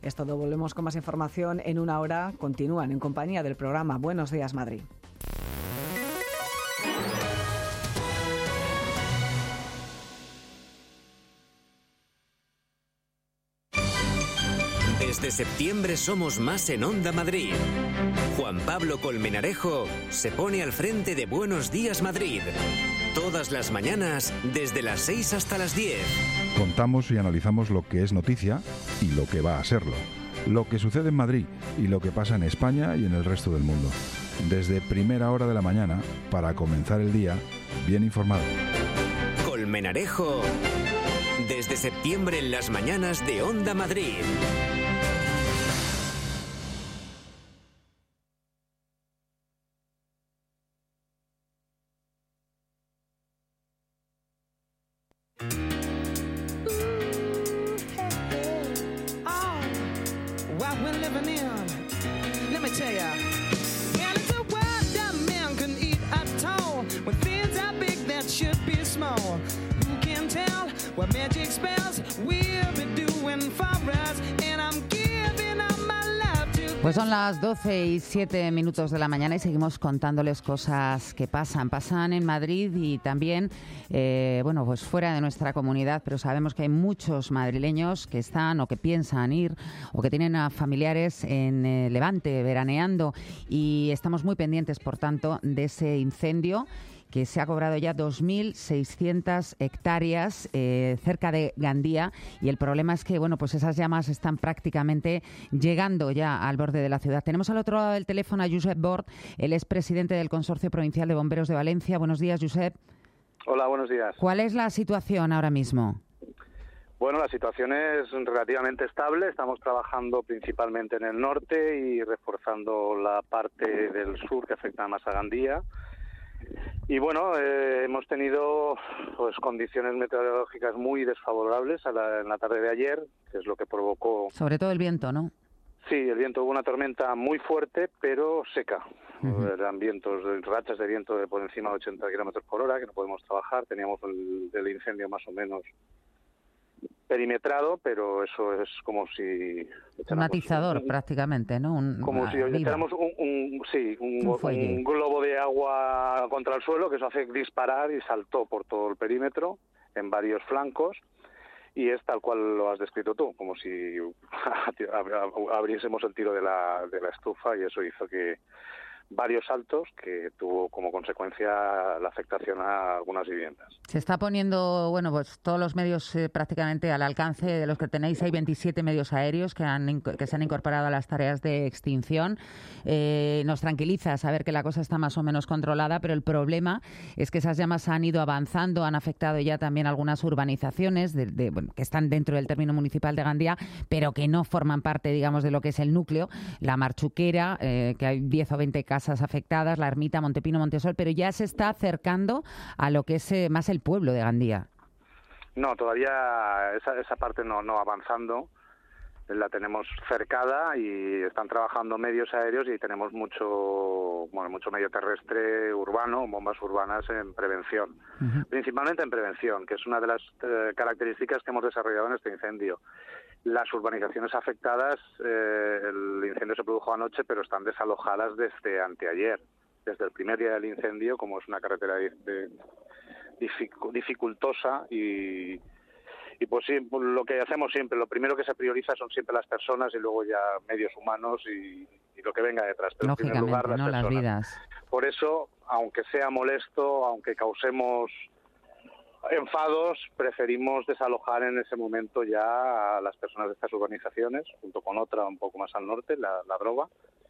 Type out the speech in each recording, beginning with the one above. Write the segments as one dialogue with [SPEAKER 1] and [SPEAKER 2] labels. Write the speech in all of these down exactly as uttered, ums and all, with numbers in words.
[SPEAKER 1] Es todo, volvemos con más información en una hora. Continúan en compañía del programa Buenos Días Madrid.
[SPEAKER 2] Desde septiembre somos más en Onda Madrid. Juan Pablo Colmenarejo se pone al frente de Buenos Días Madrid. Todas las mañanas, desde las seis hasta las diez.
[SPEAKER 3] Contamos y analizamos lo que es noticia y lo que va a serlo. Lo que sucede en Madrid y lo que pasa en España y en el resto del mundo. Desde primera hora de la mañana, para comenzar el día bien informado.
[SPEAKER 2] Colmenarejo, desde septiembre en las mañanas de Onda Madrid.
[SPEAKER 4] Pues son las doce y siete minutos de la mañana y seguimos contándoles cosas que pasan. Pasan en Madrid y también, eh, bueno, pues fuera de nuestra comunidad, pero sabemos que hay muchos madrileños que están o que piensan ir o que tienen a familiares en eh, Levante veraneando y estamos muy pendientes, por tanto, de ese incendio que se ha cobrado ya dos mil seiscientas hectáreas eh, cerca de Gandía, y el problema es que, bueno, pues esas llamas están prácticamente llegando ya al borde de la ciudad. Tenemos al otro lado del teléfono a Josep Bort, él es presidente del Consorcio Provincial de Bomberos de Valencia. Buenos días, Josep.
[SPEAKER 5] Hola, buenos días.
[SPEAKER 4] ¿Cuál es la situación ahora mismo?
[SPEAKER 5] Bueno, la situación es relativamente estable. Estamos trabajando principalmente en el norte y reforzando la parte del sur que afecta más a Gandía. Y bueno, eh, hemos tenido pues condiciones meteorológicas muy desfavorables a la, en la tarde de ayer, que es lo que provocó...
[SPEAKER 4] Sobre todo el viento, ¿no?
[SPEAKER 5] Sí, el viento, hubo una tormenta muy fuerte, pero seca. Uh-huh. Eran vientos, rachas de viento de por encima de ochenta kilómetros por hora, que no podemos trabajar. Teníamos el, el incendio más o menos perimetrado, pero eso es como si...
[SPEAKER 4] Un matizador, un, prácticamente, ¿no? Un,
[SPEAKER 5] como si echáramos un, un, sí, un, un, un globo de agua contra el suelo, que eso hace disparar y saltó por todo el perímetro, en varios flancos, y es tal cual lo has descrito tú, como si abriésemos el tiro de la, de la estufa, y eso hizo que varios saltos que tuvo como consecuencia la afectación a algunas viviendas.
[SPEAKER 4] Se está poniendo, bueno, pues todos los medios eh, prácticamente al alcance de los que tenéis. Hay veintisiete medios aéreos que, han, que se han incorporado a las tareas de extinción. Eh, nos tranquiliza saber que la cosa está más o menos controlada, pero el problema es que esas llamas han ido avanzando, han afectado ya también algunas urbanizaciones de, de, bueno, que están dentro del término municipal de Gandía, pero que no forman parte, digamos, de lo que es el núcleo. La Marchuquera, eh, que hay diez o veinte casas afectadas, La Ermita, Montepino, Montesol, pero ya se está acercando a lo que es eh, más el pueblo de Gandía.
[SPEAKER 5] No, todavía esa, esa parte no, no avanzando, la tenemos cercada y están trabajando medios aéreos y tenemos mucho, bueno, mucho medio terrestre urbano, bombas urbanas en prevención, uh-huh. Principalmente en prevención, que es una de las eh, características que hemos desarrollado en este incendio. Las urbanizaciones afectadas, eh, el incendio se produjo anoche, pero están desalojadas desde anteayer, desde el primer día del incendio, como es una carretera de, de, dificultosa y, y pues sí, lo que hacemos siempre, lo primero que se prioriza son siempre las personas y luego ya medios humanos y, y lo que venga detrás, pero en primer lugar las
[SPEAKER 4] ¿no?
[SPEAKER 5] personas.
[SPEAKER 4] Las vidas.
[SPEAKER 5] Por eso, aunque sea molesto, aunque causemos enfados, preferimos desalojar en ese momento ya a las personas de estas urbanizaciones, junto con otra un poco más al norte, la, la Droga,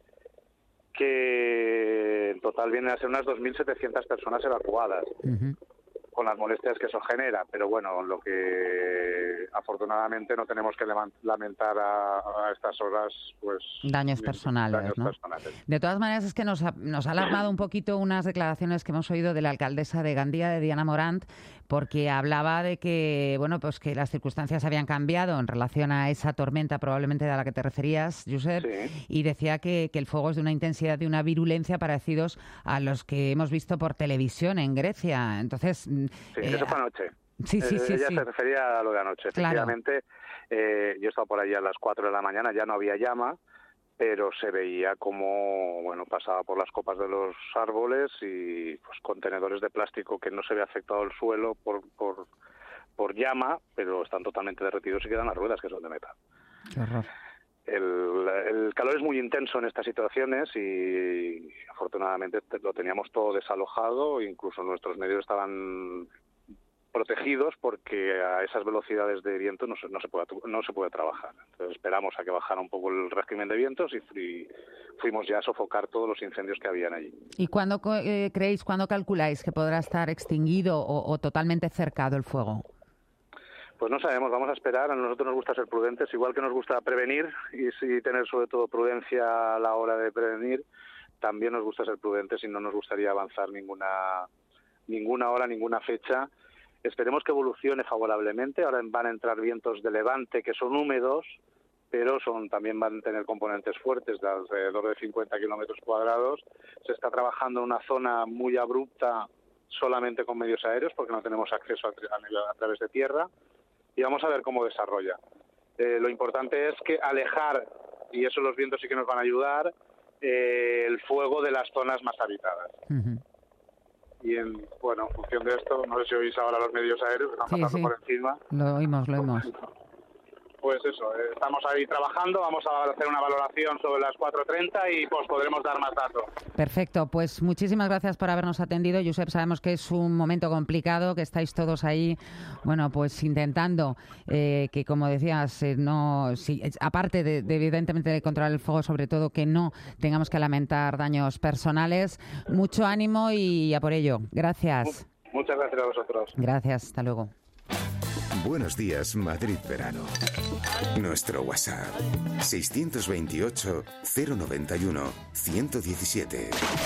[SPEAKER 5] que en total vienen a ser unas dos mil setecientas personas evacuadas, uh-huh. Con las molestias que eso genera, pero bueno, lo que afortunadamente no tenemos que lamentar a, a estas horas, pues...
[SPEAKER 4] Daños personales,
[SPEAKER 5] daños
[SPEAKER 4] ¿no?
[SPEAKER 5] personales.
[SPEAKER 4] De todas maneras, es que nos ha, nos ha alarmado un poquito unas declaraciones que hemos oído de la alcaldesa de Gandía, de Diana Morant, porque hablaba de que, bueno, pues que las circunstancias habían cambiado en relación a esa tormenta probablemente a la que te referías, Josep, sí. Y decía que, que el fuego es de una intensidad, de una virulencia parecidos a los que hemos visto por televisión en Grecia. Entonces...
[SPEAKER 5] Sí, eh, eso fue anoche.
[SPEAKER 4] Sí, sí, sí.
[SPEAKER 5] Eh, ella
[SPEAKER 4] sí.
[SPEAKER 5] se refería a lo de anoche.
[SPEAKER 4] Claro.
[SPEAKER 5] Efectivamente, eh, yo he estado por allí a las cuatro de la mañana, ya no había llama, pero se veía como, bueno, pasaba por las copas de los árboles y pues contenedores de plástico que no se ve afectado el suelo por, por, por llama, pero están totalmente derretidos y quedan las ruedas, que son de metal.
[SPEAKER 4] Qué horror.
[SPEAKER 5] El, el calor es muy intenso en estas situaciones y afortunadamente lo teníamos todo desalojado, incluso nuestros medios estaban protegidos porque a esas velocidades de viento no se, no se puede no se puede trabajar. Entonces esperamos a que bajara un poco el régimen de vientos y fui, fuimos ya a sofocar todos los incendios que habían allí.
[SPEAKER 4] ¿Y cuándo eh, creéis, cuándo calculáis que podrá estar extinguido o, o totalmente cercado el fuego?
[SPEAKER 5] Pues no sabemos, vamos a esperar. A nosotros nos gusta ser prudentes, igual que nos gusta prevenir y sí tener sobre todo prudencia a la hora de prevenir, también nos gusta ser prudentes y no nos gustaría avanzar ninguna ninguna hora, ninguna fecha. Esperemos que evolucione favorablemente. Ahora van a entrar vientos de levante que son húmedos, pero son también van a tener componentes fuertes de alrededor de cincuenta kilómetros cuadrados. Se está trabajando en una zona muy abrupta solamente con medios aéreos porque no tenemos acceso a, a, a través de tierra. Y vamos a ver cómo desarrolla. Eh, lo importante es que alejar, y eso los vientos sí que nos van a ayudar, eh, el fuego de las zonas más habitadas. Uh-huh. Y en, bueno, en función de esto, no sé si oís ahora los medios aéreos que están
[SPEAKER 4] sí,
[SPEAKER 5] pasando
[SPEAKER 4] sí.
[SPEAKER 5] por encima.
[SPEAKER 4] Lo oímos, lo oímos.
[SPEAKER 5] Pues eso, eh, estamos ahí trabajando, vamos a hacer una valoración sobre las cuatro treinta y pues podremos dar más datos.
[SPEAKER 4] Perfecto, pues muchísimas gracias por habernos atendido. Josep, sabemos que es un momento complicado, que estáis todos ahí, bueno, pues intentando eh, que, como decías, eh, no, si, aparte de, de evidentemente de controlar el fuego, sobre todo que no tengamos que lamentar daños personales. Mucho ánimo y a por ello. Gracias.
[SPEAKER 5] Muchas gracias a vosotros.
[SPEAKER 4] Gracias, hasta luego.
[SPEAKER 6] Buenos días, Madrid Verano. Nuestro WhatsApp seiscientos veintiocho, cero noventa y uno, ciento diecisiete.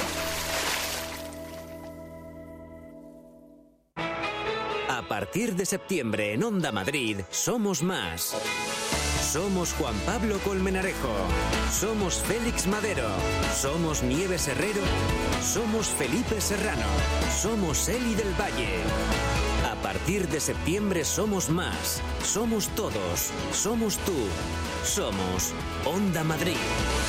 [SPEAKER 2] A partir de septiembre en Onda Madrid somos más. Somos Juan Pablo Colmenarejo. Somos Félix Madero. Somos Nieves Herrero. Somos Felipe Serrano. Somos Eli del Valle. A partir de septiembre somos más. Somos todos. Somos tú. Somos Onda Madrid.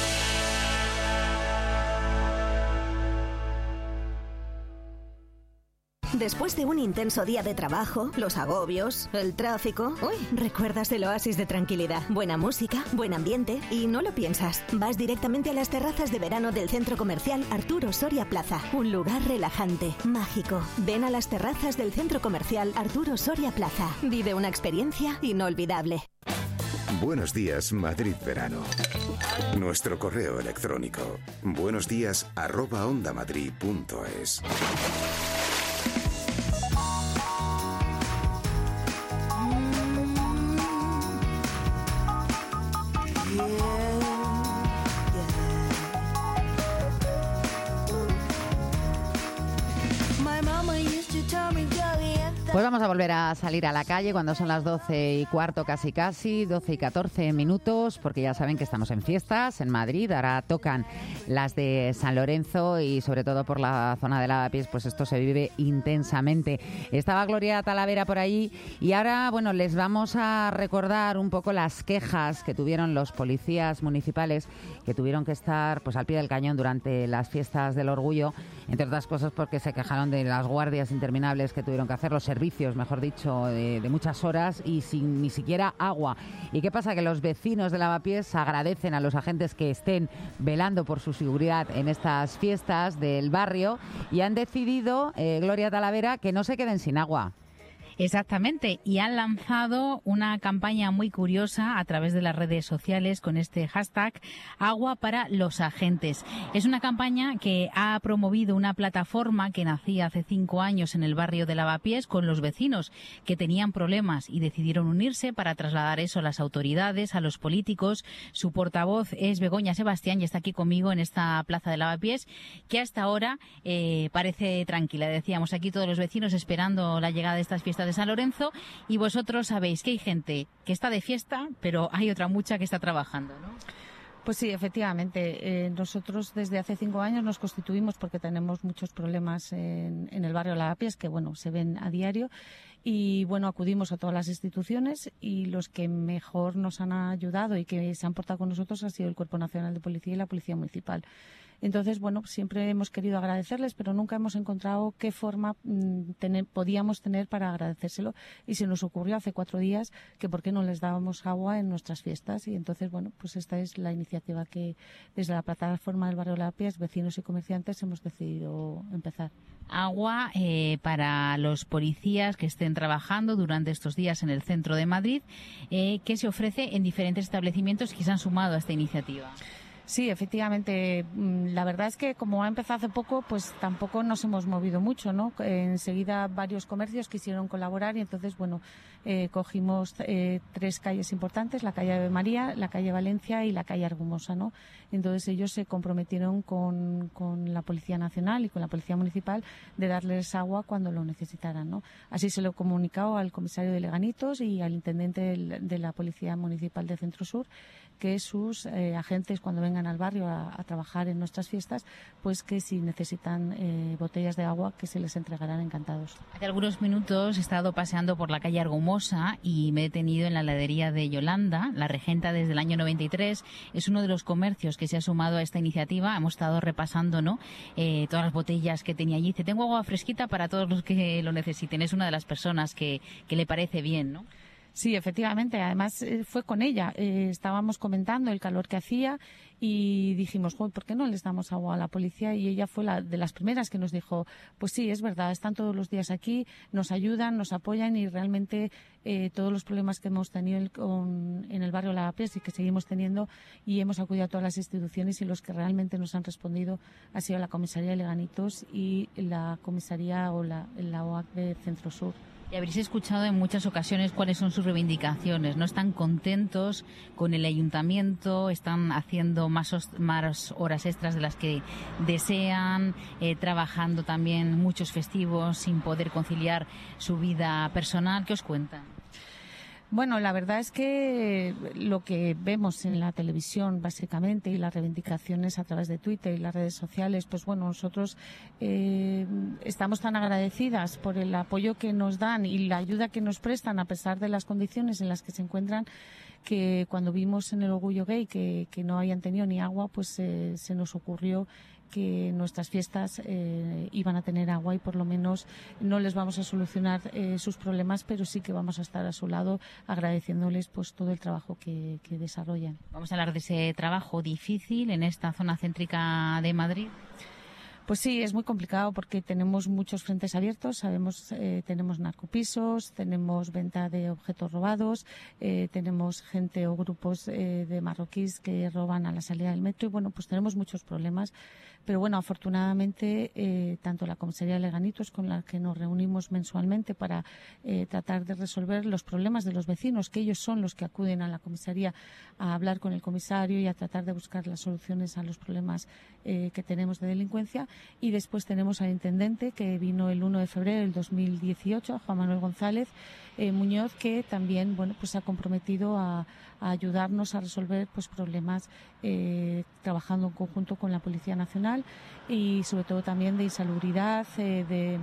[SPEAKER 7] Después de un intenso día de trabajo, los agobios, el tráfico... Uy, recuerdas el oasis de tranquilidad. Buena música, buen ambiente y no lo piensas. Vas directamente a las terrazas de verano del Centro Comercial Arturo Soria Plaza. Un lugar relajante, mágico. Ven a las terrazas del Centro Comercial Arturo Soria Plaza. Vive una experiencia inolvidable.
[SPEAKER 6] Buenos días, Madrid Verano. Nuestro correo electrónico buenos días arroba ondamadrid punto es.
[SPEAKER 4] Pues vamos a volver a salir a la calle cuando son las doce y cuarto, casi casi, doce y catorce minutos, porque ya saben que estamos en fiestas en Madrid. Ahora tocan las de San Lorenzo y sobre todo por la zona de Lavapiés, pues esto se vive intensamente. Estaba Gloria Talavera por ahí y ahora, bueno, les vamos a recordar un poco las quejas que tuvieron los policías municipales, que tuvieron que estar pues al pie del cañón durante las fiestas del Orgullo, entre otras cosas porque se quejaron de las guardias interminables que tuvieron que hacer, los servicios, mejor dicho, de, de muchas horas y sin ni siquiera agua. ¿Y qué pasa? Que los vecinos de Lavapiés agradecen a los agentes que estén velando por su seguridad en estas fiestas del barrio y han decidido, eh, Gloria Talavera, que no se queden sin agua.
[SPEAKER 8] Exactamente, y han lanzado una campaña muy curiosa a través de las redes sociales con este hashtag Agua para los Agentes. Es una campaña que ha promovido una plataforma que nacía hace cinco años en el barrio de Lavapiés con los vecinos que tenían problemas y decidieron unirse para trasladar eso a las autoridades, a los políticos. Su portavoz es Begoña Sebastián y está aquí conmigo en esta plaza de Lavapiés, que hasta ahora eh, parece tranquila. Decíamos aquí todos los vecinos esperando la llegada de estas fiestas de San Lorenzo y vosotros sabéis que hay gente que está de fiesta, pero hay otra mucha que está trabajando, ¿no?
[SPEAKER 9] Pues sí, efectivamente. Eh, nosotros desde hace cinco años nos constituimos porque tenemos muchos problemas en, en el barrio de Lavapiés que, bueno, se ven a diario Y bueno, acudimos a todas las instituciones y los que mejor nos han ayudado y que se han portado con nosotros ha sido el Cuerpo Nacional de Policía y la Policía Municipal. Entonces, bueno, siempre hemos querido agradecerles, pero nunca hemos encontrado qué forma mmm, tener, podíamos tener para agradecérselo. Y se nos ocurrió hace cuatro días que por qué no les dábamos agua en nuestras fiestas. Y entonces, bueno, pues esta es la iniciativa que desde la plataforma del Barrio La Pies, vecinos y comerciantes, hemos decidido empezar.
[SPEAKER 8] Agua eh, para los policías que estén trabajando durante estos días en el centro de Madrid, eh, que se ofrece en diferentes establecimientos que se han sumado a esta iniciativa.
[SPEAKER 9] Sí, efectivamente. La verdad es que como ha empezado hace poco, pues tampoco nos hemos movido mucho, ¿no? Enseguida varios comercios quisieron colaborar y entonces, bueno, eh, cogimos eh, tres calles importantes, la calle Ave María, la calle Valencia y la calle Argumosa, ¿no? Entonces ellos se comprometieron con, con la Policía Nacional y con la Policía Municipal de darles agua cuando lo necesitaran, ¿no? Así se lo he comunicado al comisario de Leganitos y al intendente del, de la Policía Municipal de Centro Sur, que sus eh, agentes cuando vengan al barrio a, a trabajar en nuestras fiestas, pues que si necesitan eh, botellas de agua, que se les entregarán encantados.
[SPEAKER 8] Hace algunos minutos he estado paseando por la calle Argumosa y me he detenido en la heladería de Yolanda, la regenta desde el año noventa y tres. Es uno de los comercios que se ha sumado a esta iniciativa. Hemos estado repasando, ¿no?, eh, todas las botellas que tenía allí. Dice, tengo agua fresquita para todos los que lo necesiten. Es una de las personas que, que le parece bien, ¿no?
[SPEAKER 9] Sí, efectivamente. Además, eh, fue con ella. Eh, estábamos comentando el calor que hacía y dijimos, ¿por qué no les damos agua a la policía? Y ella fue la de las primeras que nos dijo, pues sí, es verdad, están todos los días aquí, nos ayudan, nos apoyan y realmente eh, todos los problemas que hemos tenido el, con, en el barrio Lavapiés y que seguimos teniendo, y hemos acudido a todas las instituciones y los que realmente nos han respondido ha sido la comisaría de Leganitos y la comisaría o la, la O A C de Centro Sur.
[SPEAKER 8] Y habréis escuchado en muchas ocasiones cuáles son sus reivindicaciones. No están contentos con el ayuntamiento, están haciendo más, más horas extras de las que desean, eh, trabajando también muchos festivos sin poder conciliar su vida personal. ¿Qué os cuentan?
[SPEAKER 9] Bueno, la verdad es que lo que vemos en la televisión, básicamente, y las reivindicaciones a través de Twitter y las redes sociales, pues bueno, nosotros eh, estamos tan agradecidas por el apoyo que nos dan y la ayuda que nos prestan a pesar de las condiciones en las que se encuentran, que cuando vimos en el Orgullo Gay que, que no habían tenido ni agua, pues eh, se nos ocurrió que nuestras fiestas eh, iban a tener agua y por lo menos no les vamos a solucionar eh, sus problemas, pero sí que vamos a estar a su lado agradeciéndoles pues todo el trabajo que, que desarrollan.
[SPEAKER 8] Vamos a hablar de ese trabajo difícil en esta zona céntrica de Madrid.
[SPEAKER 9] Pues sí, es muy complicado porque tenemos muchos frentes abiertos. Sabemos, eh, tenemos narcopisos, tenemos venta de objetos robados, eh, tenemos gente o grupos eh, de marroquíes que roban a la salida del metro y bueno, pues tenemos muchos problemas. Pero bueno, afortunadamente, eh, tanto la comisaría de Leganitos, con la que nos reunimos mensualmente para eh, tratar de resolver los problemas de los vecinos, que ellos son los que acuden a la comisaría a hablar con el comisario y a tratar de buscar las soluciones a los problemas eh, que tenemos de delincuencia. Y después tenemos al intendente que vino el uno de febrero del dos mil dieciocho, Juan Manuel González eh, Muñoz, que también bueno pues se ha comprometido a, a ayudarnos a resolver pues problemas eh, trabajando en conjunto con la Policía Nacional y sobre todo también de insalubridad, eh, de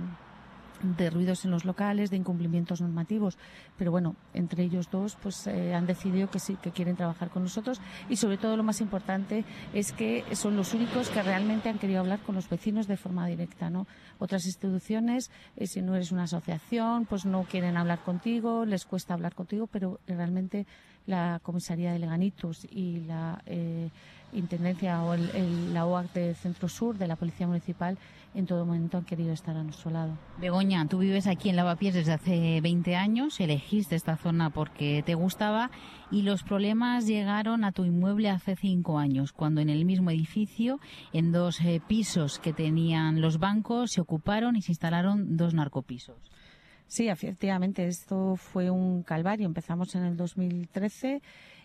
[SPEAKER 9] de ruidos en los locales, de incumplimientos normativos, pero bueno, entre ellos dos pues eh, han decidido que sí, que quieren trabajar con nosotros y sobre todo lo más importante es que son los únicos que realmente han querido hablar con los vecinos de forma directa, ¿no? Otras instituciones, eh, si no eres una asociación, pues no quieren hablar contigo, les cuesta hablar contigo, pero realmente la comisaría de Leganitos y la eh, intendencia o el, el, la O A C de Centro Sur de la Policía Municipal en todo momento han querido estar a nuestro lado.
[SPEAKER 8] Begoña, tú vives aquí en Lavapiés desde hace veinte años, elegiste esta zona porque te gustaba y los problemas llegaron a tu inmueble hace cinco años, cuando en el mismo edificio, en dos eh, pisos que tenían los bancos, se ocuparon y se instalaron dos narcopisos.
[SPEAKER 9] Sí, efectivamente, esto fue un calvario. Empezamos en el dos mil trece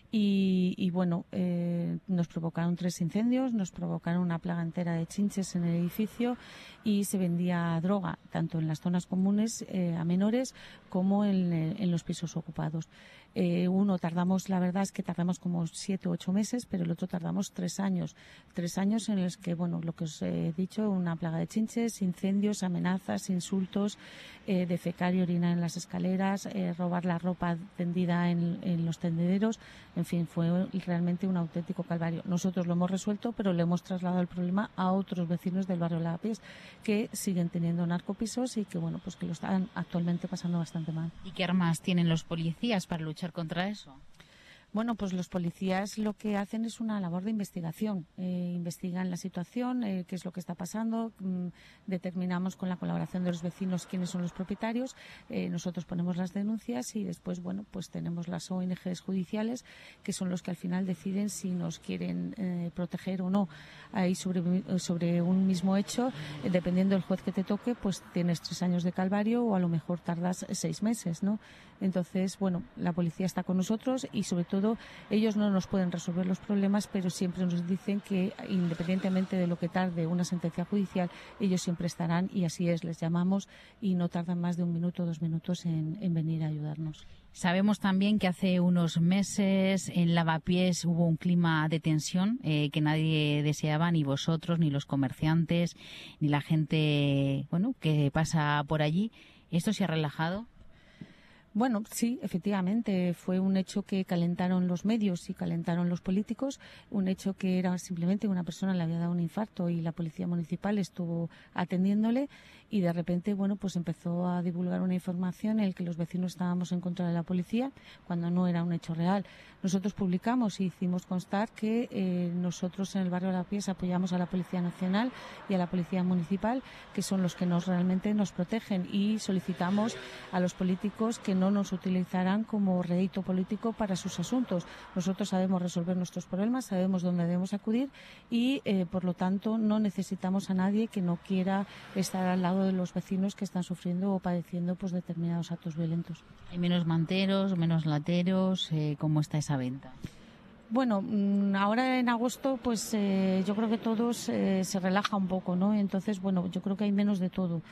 [SPEAKER 9] y, y bueno, eh, nos provocaron tres incendios, nos provocaron una plaga entera de chinches en el edificio y se vendía droga, tanto en las zonas comunes eh, a menores como en, en los pisos ocupados. Eh, uno tardamos, la verdad es que tardamos como siete o ocho meses, pero el otro tardamos tres años. Tres años en los que, bueno, lo que os he dicho, una plaga de chinches, incendios, amenazas, insultos, eh, defecar y orinar en las escaleras, eh, robar la ropa tendida en, en los tendederos. En fin, fue realmente un auténtico calvario. Nosotros lo hemos resuelto, pero le hemos trasladado el problema a otros vecinos del barrio Lavapiés que siguen teniendo narcopisos y que, bueno, pues que lo están actualmente pasando bastante mal.
[SPEAKER 8] ¿Y qué armas tienen los policías para luchar contra eso?
[SPEAKER 9] Bueno, pues los policías lo que hacen es una labor de investigación. Eh, investigan la situación, eh, qué es lo que está pasando, mm, determinamos con la colaboración de los vecinos quiénes son los propietarios, eh, nosotros ponemos las denuncias y después, bueno, pues tenemos las O N Ges judiciales que son los que al final deciden si nos quieren eh, proteger o no. Ahí sobre, sobre un mismo hecho, eh, dependiendo del juez que te toque, pues tienes tres años de calvario o a lo mejor tardas seis meses, ¿no? Entonces, bueno, la policía está con nosotros y sobre todo ellos no nos pueden resolver los problemas, pero siempre nos dicen que independientemente de lo que tarde una sentencia judicial, ellos siempre estarán y así es, les llamamos y no tardan más de un minuto o dos minutos en, en venir a ayudarnos.
[SPEAKER 8] Sabemos también que hace unos meses en Lavapiés hubo un clima de tensión eh, que nadie deseaba, ni vosotros, ni los comerciantes, ni la gente, bueno, que pasa por allí. ¿Esto se ha relajado?
[SPEAKER 9] Bueno, sí, efectivamente, fue un hecho que calentaron los medios y calentaron los políticos, un hecho que era simplemente una persona le había dado un infarto y la policía municipal estuvo atendiéndole y de repente, bueno, pues empezó a divulgar una información en la que los vecinos estábamos en contra de la policía cuando no era un hecho real. Nosotros publicamos y hicimos constar que eh, nosotros en el barrio Lavapiés apoyamos a la Policía Nacional y a la Policía Municipal, que son los que nos realmente nos protegen, y solicitamos a los políticos que no nos utilizarán como rédito político para sus asuntos. Nosotros sabemos resolver nuestros problemas, sabemos dónde debemos acudir y, eh, por lo tanto, no necesitamos a nadie que no quiera estar al lado de los vecinos que están sufriendo o padeciendo pues determinados actos violentos.
[SPEAKER 8] ¿Hay menos manteros, menos lateros? Eh, ¿Cómo está esa venta?
[SPEAKER 9] Bueno, ahora en agosto pues eh, yo creo que todos eh, se relaja un poco, ¿no? Entonces, bueno, yo creo que hay menos de todo.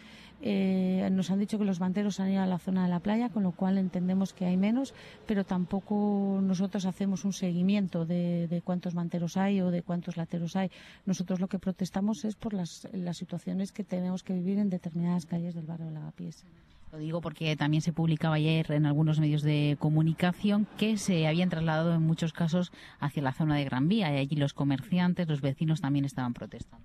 [SPEAKER 9] Eh, nos han dicho que los manteros han ido a la zona de la playa, con lo cual entendemos que hay menos, pero tampoco nosotros hacemos un seguimiento de, de cuántos manteros hay o de cuántos lateros hay. Nosotros lo que protestamos es por las, las situaciones que tenemos que vivir en determinadas calles del barrio de Lavapiés.
[SPEAKER 8] Lo digo porque también se publicaba ayer en algunos medios de comunicación que se habían trasladado en muchos casos hacia la zona de Gran Vía y allí los comerciantes, los vecinos también estaban protestando.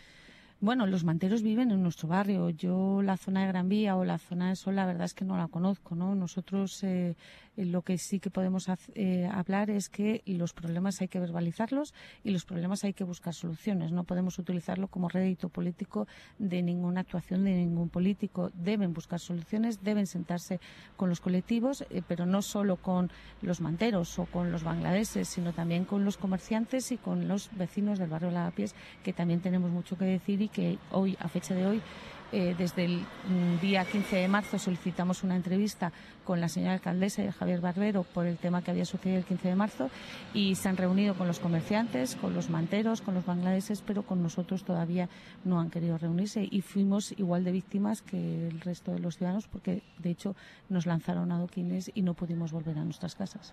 [SPEAKER 9] Bueno, los manteros viven en nuestro barrio. Yo la zona de Gran Vía o la zona de Sol, la verdad es que no la conozco, ¿no? Nosotros eh, lo que sí que podemos eh, hablar es que los problemas hay que verbalizarlos y los problemas hay que buscar soluciones. No podemos utilizarlo como rédito político de ninguna actuación de ningún político. Deben buscar soluciones, deben sentarse con los colectivos, eh, pero no solo con los manteros o con los bangladeses, sino también con los comerciantes y con los vecinos del barrio Lavapiés, que también tenemos mucho que decir y que hoy, a fecha de hoy, eh, desde el mm, día quince de marzo solicitamos una entrevista con la señora alcaldesa y Javier Barbero por el tema que había sucedido el quince de marzo y se han reunido con los comerciantes, con los manteros, con los bangladeses, pero con nosotros todavía no han querido reunirse y fuimos igual de víctimas que el resto de los ciudadanos porque de hecho nos lanzaron adoquines y no pudimos volver a nuestras casas.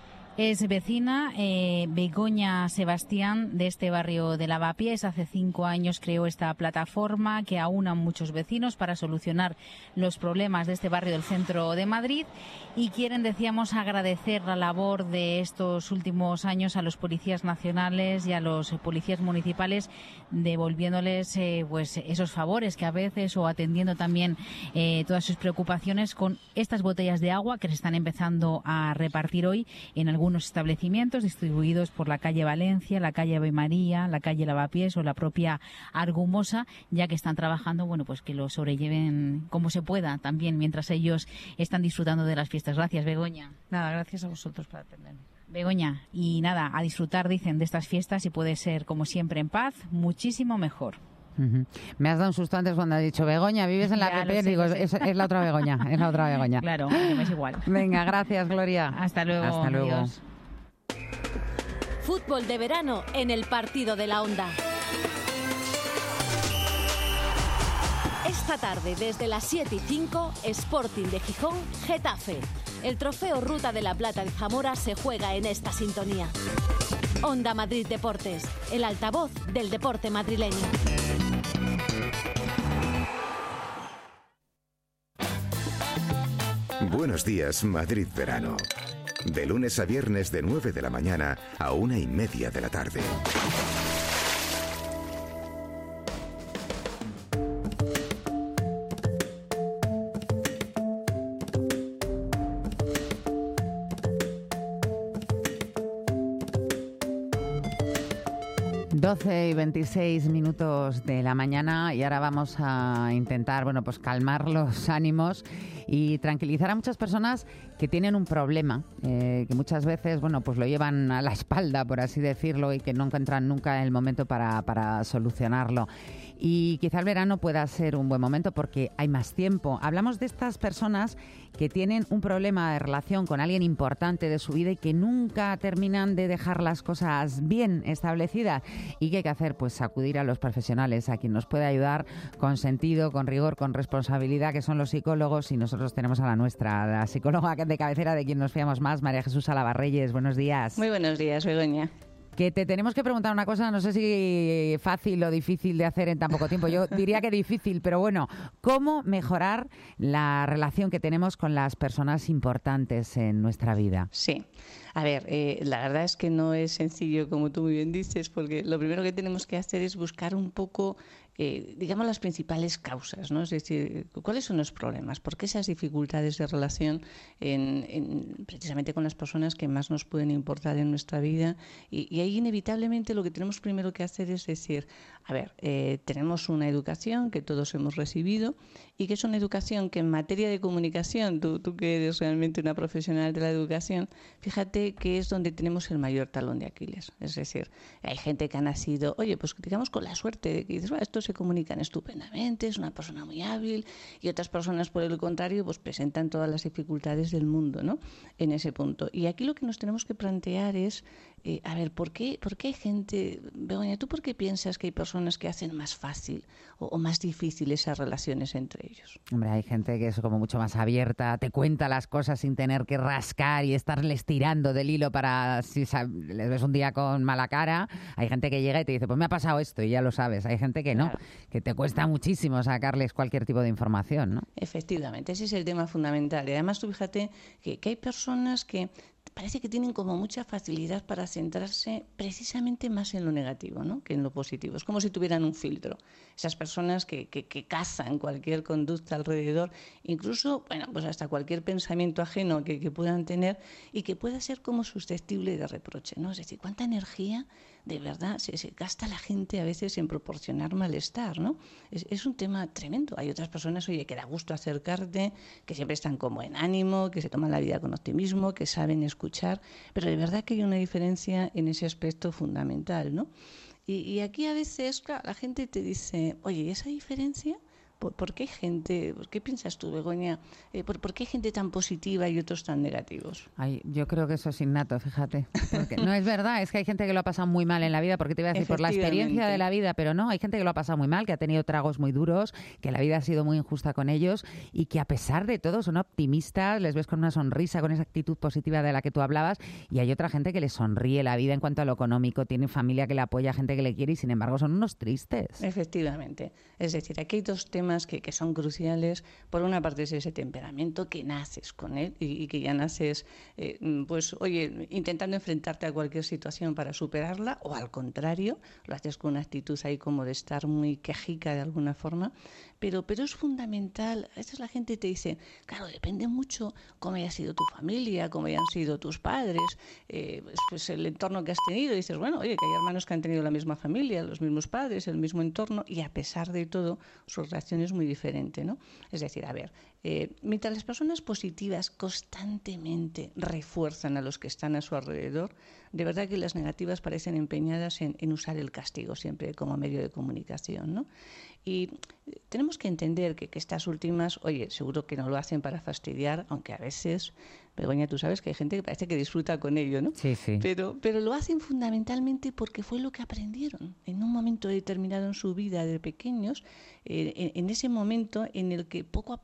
[SPEAKER 8] Es vecina eh, Begoña Sebastián de este barrio de Lavapiés. Hace cinco años creó esta plataforma que aúna a muchos vecinos para solucionar los problemas de este barrio del centro de Madrid y quieren, decíamos, agradecer la labor de estos últimos años a los policías nacionales y a los policías municipales, devolviéndoles eh, pues esos favores que a veces o atendiendo también eh, todas sus preocupaciones con estas botellas de agua que se están empezando a repartir hoy en algunos algunos establecimientos distribuidos por la calle Valencia, la calle Ave María, la calle Lavapiés o la propia Argumosa, ya que están trabajando, bueno, pues que lo sobrelleven como se pueda también mientras ellos están disfrutando de las fiestas. Gracias, Begoña.
[SPEAKER 9] Nada, gracias a vosotros por atenderme.
[SPEAKER 8] Begoña, y nada, a disfrutar, dicen, de estas fiestas y puede ser, como siempre, en paz, muchísimo mejor.
[SPEAKER 4] Uh-huh. Me has dado un susto antes cuando has dicho Begoña, vives en la P P, digo, es, es la otra Begoña, es la otra Begoña.
[SPEAKER 8] Claro, es igual.
[SPEAKER 4] Venga, gracias, Gloria.
[SPEAKER 8] Hasta luego.
[SPEAKER 4] Hasta luego.
[SPEAKER 8] Adiós.
[SPEAKER 10] Fútbol de verano en el partido de la Onda. Esta tarde, desde las siete y cinco, Sporting de Gijón, Getafe. El trofeo Ruta de la Plata de Zamora se juega en esta sintonía. Onda Madrid Deportes, el altavoz del deporte madrileño.
[SPEAKER 6] Buenos días, Madrid Verano. De lunes a viernes de nueve de la mañana a una y media de la tarde.
[SPEAKER 4] doce y veintiséis minutos de la mañana y ahora vamos a intentar, bueno, pues calmar los ánimos y tranquilizar a muchas personas que tienen un problema, eh, que muchas veces, bueno, pues lo llevan a la espalda, por así decirlo, y que no encuentran nunca el momento para, para solucionarlo. Y quizá el verano pueda ser un buen momento porque hay más tiempo. Hablamos de estas personas que tienen un problema de relación con alguien importante de su vida y que nunca terminan de dejar las cosas bien establecidas. ¿Y qué hay que hacer? Pues acudir a los profesionales, a quien nos puede ayudar con sentido, con rigor, con responsabilidad, que son los psicólogos, y nosotros tenemos a la nuestra, la psicóloga de cabecera de quien nos fiamos más, María Jesús Alabarreyes. Buenos días.
[SPEAKER 11] Muy buenos días, Begoña.
[SPEAKER 4] Que te tenemos que preguntar una cosa, no sé si fácil o difícil de hacer en tan poco tiempo. Yo diría que difícil, pero bueno, ¿cómo mejorar la relación que tenemos con las personas importantes en nuestra vida?
[SPEAKER 11] Sí. A ver, eh, la verdad es que no es sencillo, como tú muy bien dices, porque lo primero que tenemos que hacer es buscar un poco, eh, digamos, las principales causas, ¿no? Es decir, ¿cuáles son los problemas? ¿Por qué esas dificultades de relación en, en, precisamente con las personas que más nos pueden importar en nuestra vida? Y, y ahí inevitablemente lo que tenemos primero que hacer es decir, a ver, eh, tenemos una educación que todos hemos recibido y que es una educación que en materia de comunicación, tú, tú que eres realmente una profesional de la educación, fíjate que es donde tenemos el mayor talón de Aquiles. Es decir, hay gente que ha nacido, oye, pues digamos con la suerte de que dices, bueno, estos se comunican estupendamente, es una persona muy hábil, y otras personas, por el contrario, pues presentan todas las dificultades del mundo, ¿no? En ese punto. Y aquí lo que nos tenemos que plantear es, eh, a ver, ¿por qué, ¿por qué hay gente, Begoña, tú por qué piensas que hay personas que hacen más fácil o, o más difícil esas relaciones entre ellos?
[SPEAKER 4] Hombre, hay gente que es como mucho más abierta, te cuenta las cosas sin tener que rascar y estarles tirando del hilo para, si les ves un día con mala cara. Hay gente que llega y te dice, pues me ha pasado esto, y ya lo sabes. Hay gente que no, claro, que te cuesta muchísimo sacarles cualquier tipo de información, ¿no?
[SPEAKER 11] Efectivamente, ese es el tema fundamental. Y además tú fíjate que, que hay personas que parece que tienen como mucha facilidad para centrarse precisamente más en lo negativo, ¿no?, que en lo positivo. Es como si tuvieran un filtro. Esas personas que, que, que cazan cualquier conducta alrededor, incluso, bueno, pues hasta cualquier pensamiento ajeno que, que puedan tener y que pueda ser como susceptible de reproche, ¿no? Es decir, cuánta energía de verdad se, se gasta la gente a veces en proporcionar malestar, ¿no? Es, es un tema tremendo. Hay otras personas, oye, que da gusto acercarte, que siempre están como en ánimo, que se toman la vida con optimismo, que saben escuchar, pero de verdad que hay una diferencia en ese aspecto fundamental, ¿no? Y, y aquí a veces, claro, la gente te dice, oye, ¿esa diferencia? ¿Por, ¿Por qué hay gente, qué piensas tú, Begoña, eh, por, por qué hay gente tan positiva y otros tan negativos?
[SPEAKER 4] Ay, yo creo que eso es innato, fíjate. Porque no es verdad, es que hay gente que lo ha pasado muy mal en la vida, porque te iba a decir por la experiencia de la vida, pero no, hay gente que lo ha pasado muy mal, que ha tenido tragos muy duros, que la vida ha sido muy injusta con ellos y que a pesar de todo son optimistas, les ves con una sonrisa, con esa actitud positiva de la que tú hablabas, y hay otra gente que le sonríe la vida en cuanto a lo económico, tiene familia que le apoya, gente que le quiere y sin embargo son unos tristes.
[SPEAKER 11] Efectivamente, es decir, aquí hay dos temas Que, que son cruciales. Por una parte es ese temperamento que naces con él y, y que ya naces, eh, pues, oye, intentando enfrentarte a cualquier situación para superarla, o al contrario, lo haces con una actitud ahí como de estar muy quejica de alguna forma. Pero, pero es fundamental, a veces la gente te dice, claro, depende mucho cómo haya sido tu familia, cómo hayan sido tus padres, eh, pues, pues el entorno que has tenido. Y dices, bueno, oye, que hay hermanos que han tenido la misma familia, los mismos padres, el mismo entorno, y a pesar de todo, su reacción es muy diferente, ¿no? Es decir, a ver, eh, mientras las personas positivas constantemente refuerzan a los que están a su alrededor, de verdad que las negativas parecen empeñadas en, en usar el castigo siempre como medio de comunicación, ¿no? Y tenemos que entender que, que estas últimas, oye, seguro que no lo hacen para fastidiar, aunque a veces, Begoña, tú sabes que hay gente que parece que disfruta con ello, ¿no?
[SPEAKER 4] Sí, sí.
[SPEAKER 11] Pero, pero lo hacen fundamentalmente porque fue lo que aprendieron en un momento determinado en su vida de pequeños, eh, en, en ese momento en el que poco a poco, sin darse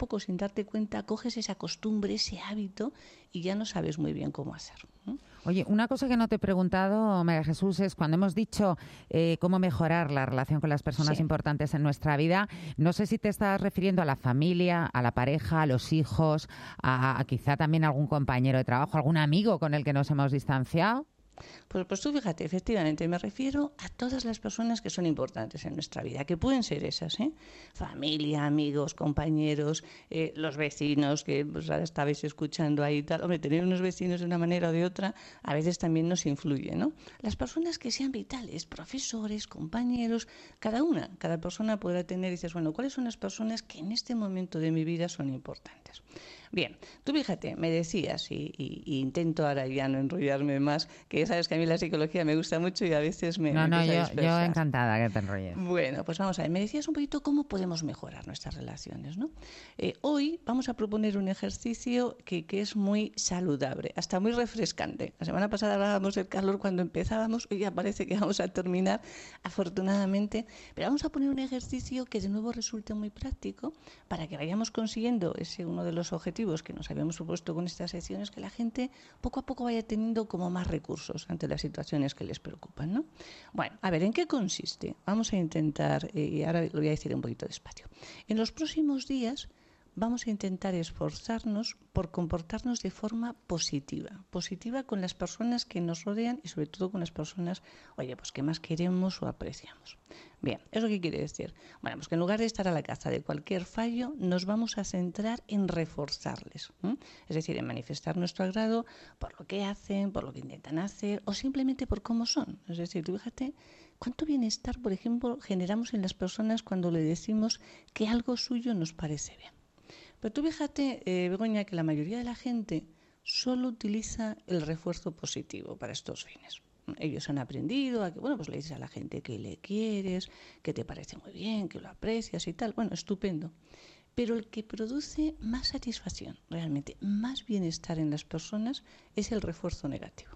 [SPEAKER 11] darte cuenta coges esa costumbre, ese hábito y ya no sabes muy bien cómo hacerlo. ¿eh?
[SPEAKER 4] Oye, una cosa que no te he preguntado, María Jesús, es cuando hemos dicho eh, cómo mejorar la relación con las personas
[SPEAKER 11] Sí.
[SPEAKER 4] importantes en nuestra vida, no sé si te estás refiriendo a la familia, a la pareja, a los hijos, a, a quizá también a algún compañero de trabajo, algún amigo con el que nos hemos distanciado.
[SPEAKER 11] Pues, pues tú fíjate, efectivamente, me refiero a todas las personas que son importantes en nuestra vida, que pueden ser esas, ¿eh? Familia, amigos, compañeros, eh, los vecinos, que pues, ahora estabais escuchando ahí y tal. Hombre, tener unos vecinos de una manera o de otra a veces también nos influye, ¿no? Las personas que sean vitales, profesores, compañeros, cada una, cada persona podrá tener, dices, bueno, ¿cuáles son las personas que en este momento de mi vida son importantes? Bien, tú fíjate, me decías, y, y, y intento ahora ya no enrollarme más, que ya sabes que a mí la psicología me gusta mucho y a veces me
[SPEAKER 4] No,
[SPEAKER 11] me
[SPEAKER 4] no,
[SPEAKER 11] empieza a
[SPEAKER 4] yo,
[SPEAKER 11] dispersar.
[SPEAKER 4] yo encantada que te enrolles.
[SPEAKER 11] Bueno, pues vamos a ver, me decías un poquito cómo podemos mejorar nuestras relaciones, ¿no? Eh, hoy vamos a proponer un ejercicio que, que es muy saludable, hasta muy refrescante. La semana pasada hablábamos del calor cuando empezábamos, hoy ya parece que vamos a terminar, afortunadamente, pero vamos a poner un ejercicio que de nuevo resulte muy práctico para que vayamos consiguiendo ese uno de los objetivos que nos habíamos propuesto con estas secciones, que la gente poco a poco vaya teniendo como más recursos ante las situaciones que les preocupan, ¿no? Bueno, a ver, ¿en qué consiste? Vamos a intentar, eh, y ahora lo voy a decir un poquito despacio. En los próximos días vamos a intentar esforzarnos por comportarnos de forma positiva, positiva con las personas que nos rodean y sobre todo con las personas, oye, pues que más queremos o apreciamos. Bien, ¿eso qué quiere decir? Bueno, pues que en lugar de estar a la caza de cualquier fallo, nos vamos a centrar en reforzarles, ¿eh? Es decir, en manifestar nuestro agrado por lo que hacen, por lo que intentan hacer o simplemente por cómo son. Es decir, tú fíjate cuánto bienestar, por ejemplo, generamos en las personas cuando le decimos que algo suyo nos parece bien. Pero tú fíjate, eh, Begoña, que la mayoría de la gente solo utiliza el refuerzo positivo para estos fines. Ellos han aprendido a que, bueno, pues le dices a la gente que le quieres, que te parece muy bien, que lo aprecias y tal. Bueno, estupendo. Pero el que produce más satisfacción, realmente más bienestar en las personas, es el refuerzo negativo.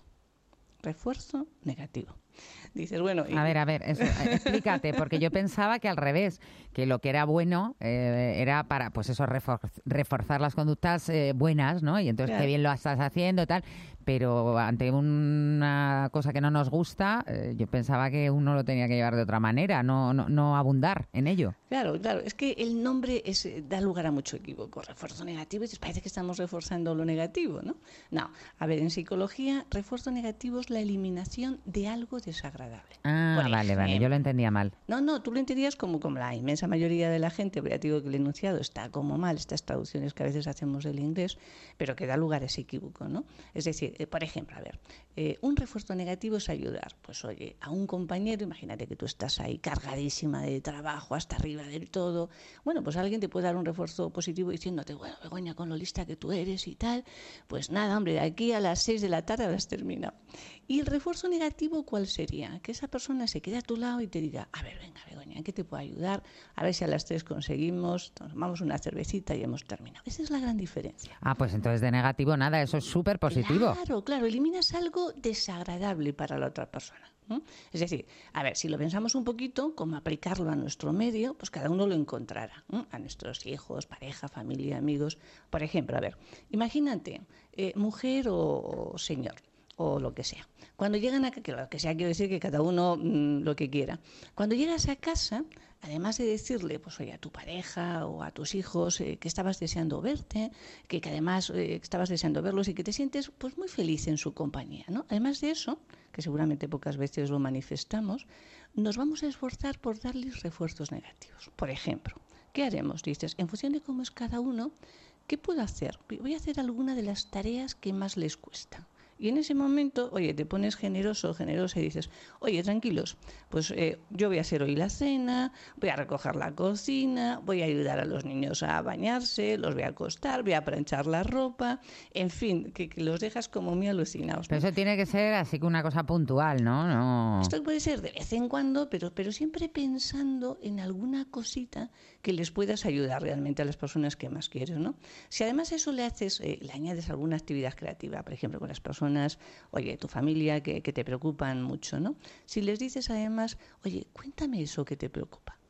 [SPEAKER 11] Refuerzo negativo. Dices, bueno... Y...
[SPEAKER 4] A ver, a ver, eso, explícate, porque yo pensaba que al revés, que lo que era bueno eh, era para, pues eso, refor reforzar las conductas eh, buenas, ¿no? Y entonces, claro, qué bien lo estás haciendo, tal, pero ante una cosa que no nos gusta, eh, yo pensaba que uno lo tenía que llevar de otra manera, no, no, no abundar en ello.
[SPEAKER 11] Claro, claro, es que el nombre es, da lugar a mucho equívoco. Refuerzo negativo, y parece que estamos reforzando lo negativo, ¿no? No, a ver, en psicología, refuerzo negativo es la eliminación de algo desagradable.
[SPEAKER 4] Ah,
[SPEAKER 11] Por
[SPEAKER 4] vale,
[SPEAKER 11] ejemplo,
[SPEAKER 4] vale, yo lo entendía mal.
[SPEAKER 11] No, no, tú lo entendías como, como la inmensa mayoría de la gente, pero ya te digo que el enunciado está como mal, estas traducciones que a veces hacemos del inglés, pero que da lugar a ese equívoco, ¿no? Es decir, eh, por ejemplo, a ver, eh, un refuerzo negativo es ayudar, pues oye, a un compañero, imagínate que tú estás ahí cargadísima de trabajo, hasta arriba del todo, bueno, pues alguien te puede dar un refuerzo positivo diciéndote, bueno, Begoña, con lo lista que tú eres y tal, pues nada, hombre, de aquí a las seis de la tarde has terminado. ¿Y el refuerzo negativo cuál sería? Que esa persona se quede a tu lado y te diga, a ver, venga, Begoña, ¿en qué te puedo ayudar? A ver si a las tres conseguimos, tomamos una cervecita y hemos terminado. Esa es la gran diferencia.
[SPEAKER 4] Ah, pues entonces de negativo nada, eso es súper positivo.
[SPEAKER 11] Claro, claro, eliminas algo desagradable para la otra persona. ¿eh? Es decir, a ver, si lo pensamos un poquito, cómo aplicarlo a nuestro medio, pues cada uno lo encontrará, ¿eh? A nuestros hijos, pareja, familia, amigos. Por ejemplo, a ver, imagínate, eh, mujer o, o señor, o lo que sea. Cuando llegan a que lo que sea, quiero decir que cada uno mmm, lo que quiera. Cuando llegas a casa, además de decirle, pues oye, a tu pareja o a tus hijos eh, que estabas deseando verte, que, que además eh, estabas deseando verlos y que te sientes pues muy feliz en su compañía, ¿no? Además de eso, que seguramente pocas veces lo manifestamos, nos vamos a esforzar por darles refuerzos negativos. Por ejemplo, ¿qué haremos? Dices, en función de cómo es cada uno, ¿qué puedo hacer? Voy a hacer alguna de las tareas que más les cuesta. Y en ese momento, oye, te pones generoso, generosa y dices, oye, tranquilos, pues eh, yo voy a hacer hoy la cena, voy a recoger la cocina, voy a ayudar a los niños a bañarse, los voy a acostar, voy a planchar la ropa, en fin, que, que los dejas como muy alucinados, ¿no?
[SPEAKER 4] Pero eso tiene que ser así que una cosa puntual, ¿no? no...
[SPEAKER 11] Esto puede ser de vez en cuando, pero, pero siempre pensando en alguna cosita que les puedas ayudar realmente a las personas que más quieres, ¿no? Si además eso le haces, eh, le añades alguna actividad creativa, por ejemplo, con las personas, oye, tu familia que, que te preocupan mucho, ¿no? Si les dices además, oye, cuéntame eso que te preocupa.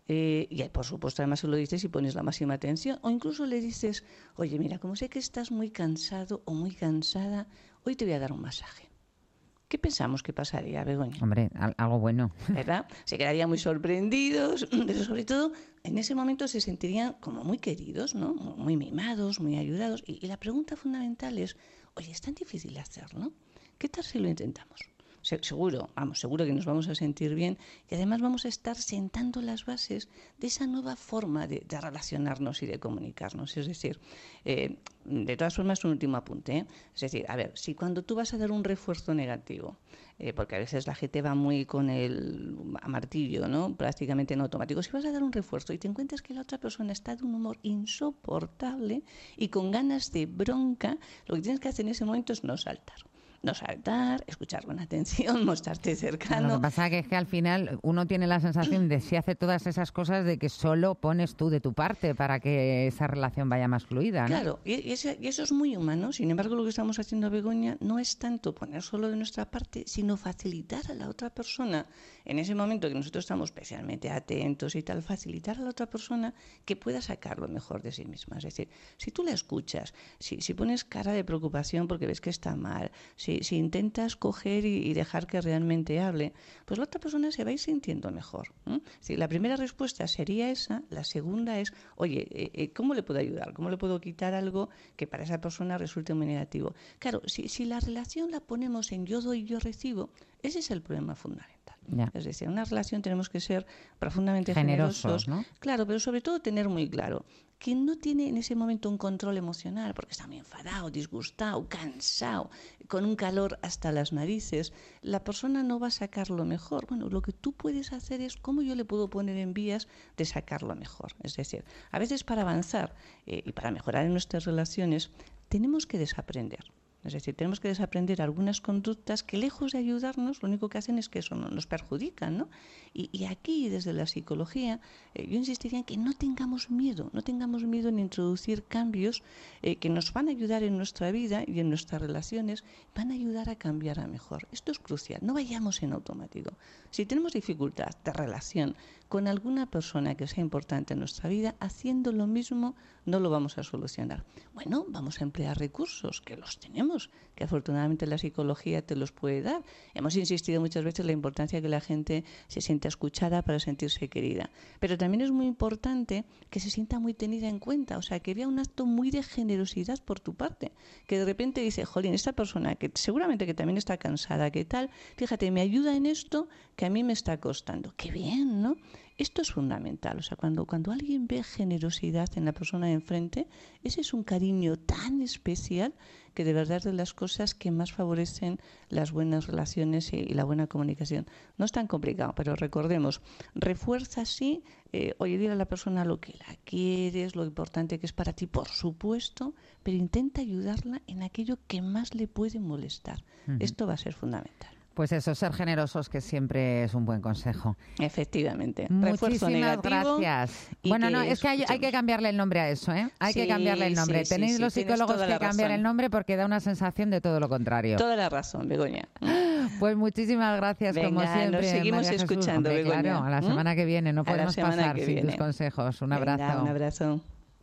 [SPEAKER 11] Eh, y por supuesto, además se lo dices y pones la máxima atención. O incluso le dices, oye, mira, como sé que estás muy cansado o muy cansada, hoy te voy a dar un masaje. ¿Qué pensamos que pasaría, Begoña?
[SPEAKER 4] Hombre, algo bueno.
[SPEAKER 11] ¿Verdad? Se quedarían muy sorprendidos, pero sobre todo en ese momento se sentirían como muy queridos, ¿no? Muy mimados, muy ayudados. Y, y la pregunta fundamental es, oye, ¿es tan difícil hacerlo? ¿Qué tal si lo intentamos? Se, seguro, vamos, seguro que nos vamos a sentir bien y además vamos a estar sentando las bases de esa nueva forma de, de relacionarnos y de comunicarnos. Es decir, eh, de todas formas, un último apunte, ¿eh? Es decir, a ver, si cuando tú vas a dar un refuerzo negativo, eh, porque a veces la gente va muy con el a martillo, ¿no? Prácticamente en automático, si vas a dar un refuerzo y te encuentras que la otra persona está de un humor insoportable y con ganas de bronca, lo que tienes que hacer en ese momento es no saltar. No saltar, escuchar con atención, mostrarte cercano.
[SPEAKER 4] Lo que pasa que es que al final uno tiene la sensación de si hace todas esas cosas de que solo pones tú de tu parte para que esa relación vaya más fluida, ¿no?
[SPEAKER 11] Claro, y, y, ese, y eso es muy humano. Sin embargo, lo que estamos haciendo, Begoña, no es tanto poner solo de nuestra parte, sino facilitar a la otra persona, en ese momento que nosotros estamos especialmente atentos y tal, facilitar a la otra persona que pueda sacar lo mejor de sí misma. Es decir, si tú la escuchas, si, si pones cara de preocupación porque ves que está mal, si Si, si intentas coger y, y dejar que realmente hable, pues la otra persona se va a ir sintiendo mejor. ¿eh? Si la primera respuesta sería esa, la segunda es, oye, eh, ¿cómo le puedo ayudar? ¿Cómo le puedo quitar algo que para esa persona resulte muy negativo? Claro, si, si la relación la ponemos en yo doy, yo recibo, ese es el problema fundamental.
[SPEAKER 4] Ya.
[SPEAKER 11] Es decir, en una relación tenemos que ser profundamente
[SPEAKER 4] generosos,
[SPEAKER 11] generosos,
[SPEAKER 4] ¿no?
[SPEAKER 11] Claro, pero sobre todo tener muy claro que no tiene en ese momento un control emocional porque está muy enfadado, disgustado, cansado, con un calor hasta las narices, la persona no va a sacar lo mejor. Bueno, lo que tú puedes hacer es cómo yo le puedo poner en vías de sacar lo mejor. Es decir, a veces para avanzar eh, y para mejorar en nuestras relaciones tenemos que desaprender. Es decir, tenemos que desaprender algunas conductas que, lejos de ayudarnos, lo único que hacen es que eso nos perjudican, ¿no? Y, y aquí, desde la psicología, eh, yo insistiría en que no tengamos miedo, no tengamos miedo en introducir cambios eh, que nos van a ayudar en nuestra vida y en nuestras relaciones, van a ayudar a cambiar a mejor. Esto es crucial, no vayamos en automático. Si tenemos dificultad de relación con alguna persona que sea importante en nuestra vida, haciendo lo mismo no lo vamos a solucionar. Bueno, vamos a emplear recursos, que los tenemos, que afortunadamente la psicología te los puede dar. Hemos insistido muchas veces en la importancia de que la gente se sienta escuchada para sentirse querida. Pero también es muy importante que se sienta muy tenida en cuenta, o sea, que vea un acto muy de generosidad por tu parte, que de repente dice, jolín, esta persona que seguramente que también está cansada, ¿qué tal? Fíjate, me ayuda en esto que a mí me está costando. ¡Qué bien!, ¿no? Esto es fundamental, o sea, cuando, cuando alguien ve generosidad en la persona de enfrente, ese es un cariño tan especial que de verdad es de las cosas que más favorecen las buenas relaciones y, y la buena comunicación. No es tan complicado, pero recordemos, refuerza así, eh, oye, dile a la persona lo que la quieres, lo importante que es para ti, por supuesto, pero intenta ayudarla en aquello que más le puede molestar. Uh-huh. Esto va a ser fundamental.
[SPEAKER 4] Pues eso, ser generosos, que siempre es un buen consejo.
[SPEAKER 11] Efectivamente.
[SPEAKER 4] Muchísimas gracias. Bueno, no, es que hay, hay que cambiarle el nombre a eso, ¿eh? Hay sí, que cambiarle el nombre. Sí, Tenéis sí, los sí, psicólogos que cambiar el nombre porque da una sensación de todo lo contrario.
[SPEAKER 11] Toda la razón, Begoña.
[SPEAKER 4] Pues muchísimas gracias,
[SPEAKER 11] Venga,
[SPEAKER 4] como siempre.
[SPEAKER 11] Nos seguimos
[SPEAKER 4] María
[SPEAKER 11] escuchando,
[SPEAKER 4] Jesús. Hombre,
[SPEAKER 11] Begoña.
[SPEAKER 4] Claro, a la semana que viene. No podemos pasar sin
[SPEAKER 11] viene.
[SPEAKER 4] tus consejos. Un abrazo.
[SPEAKER 11] Venga, un abrazo.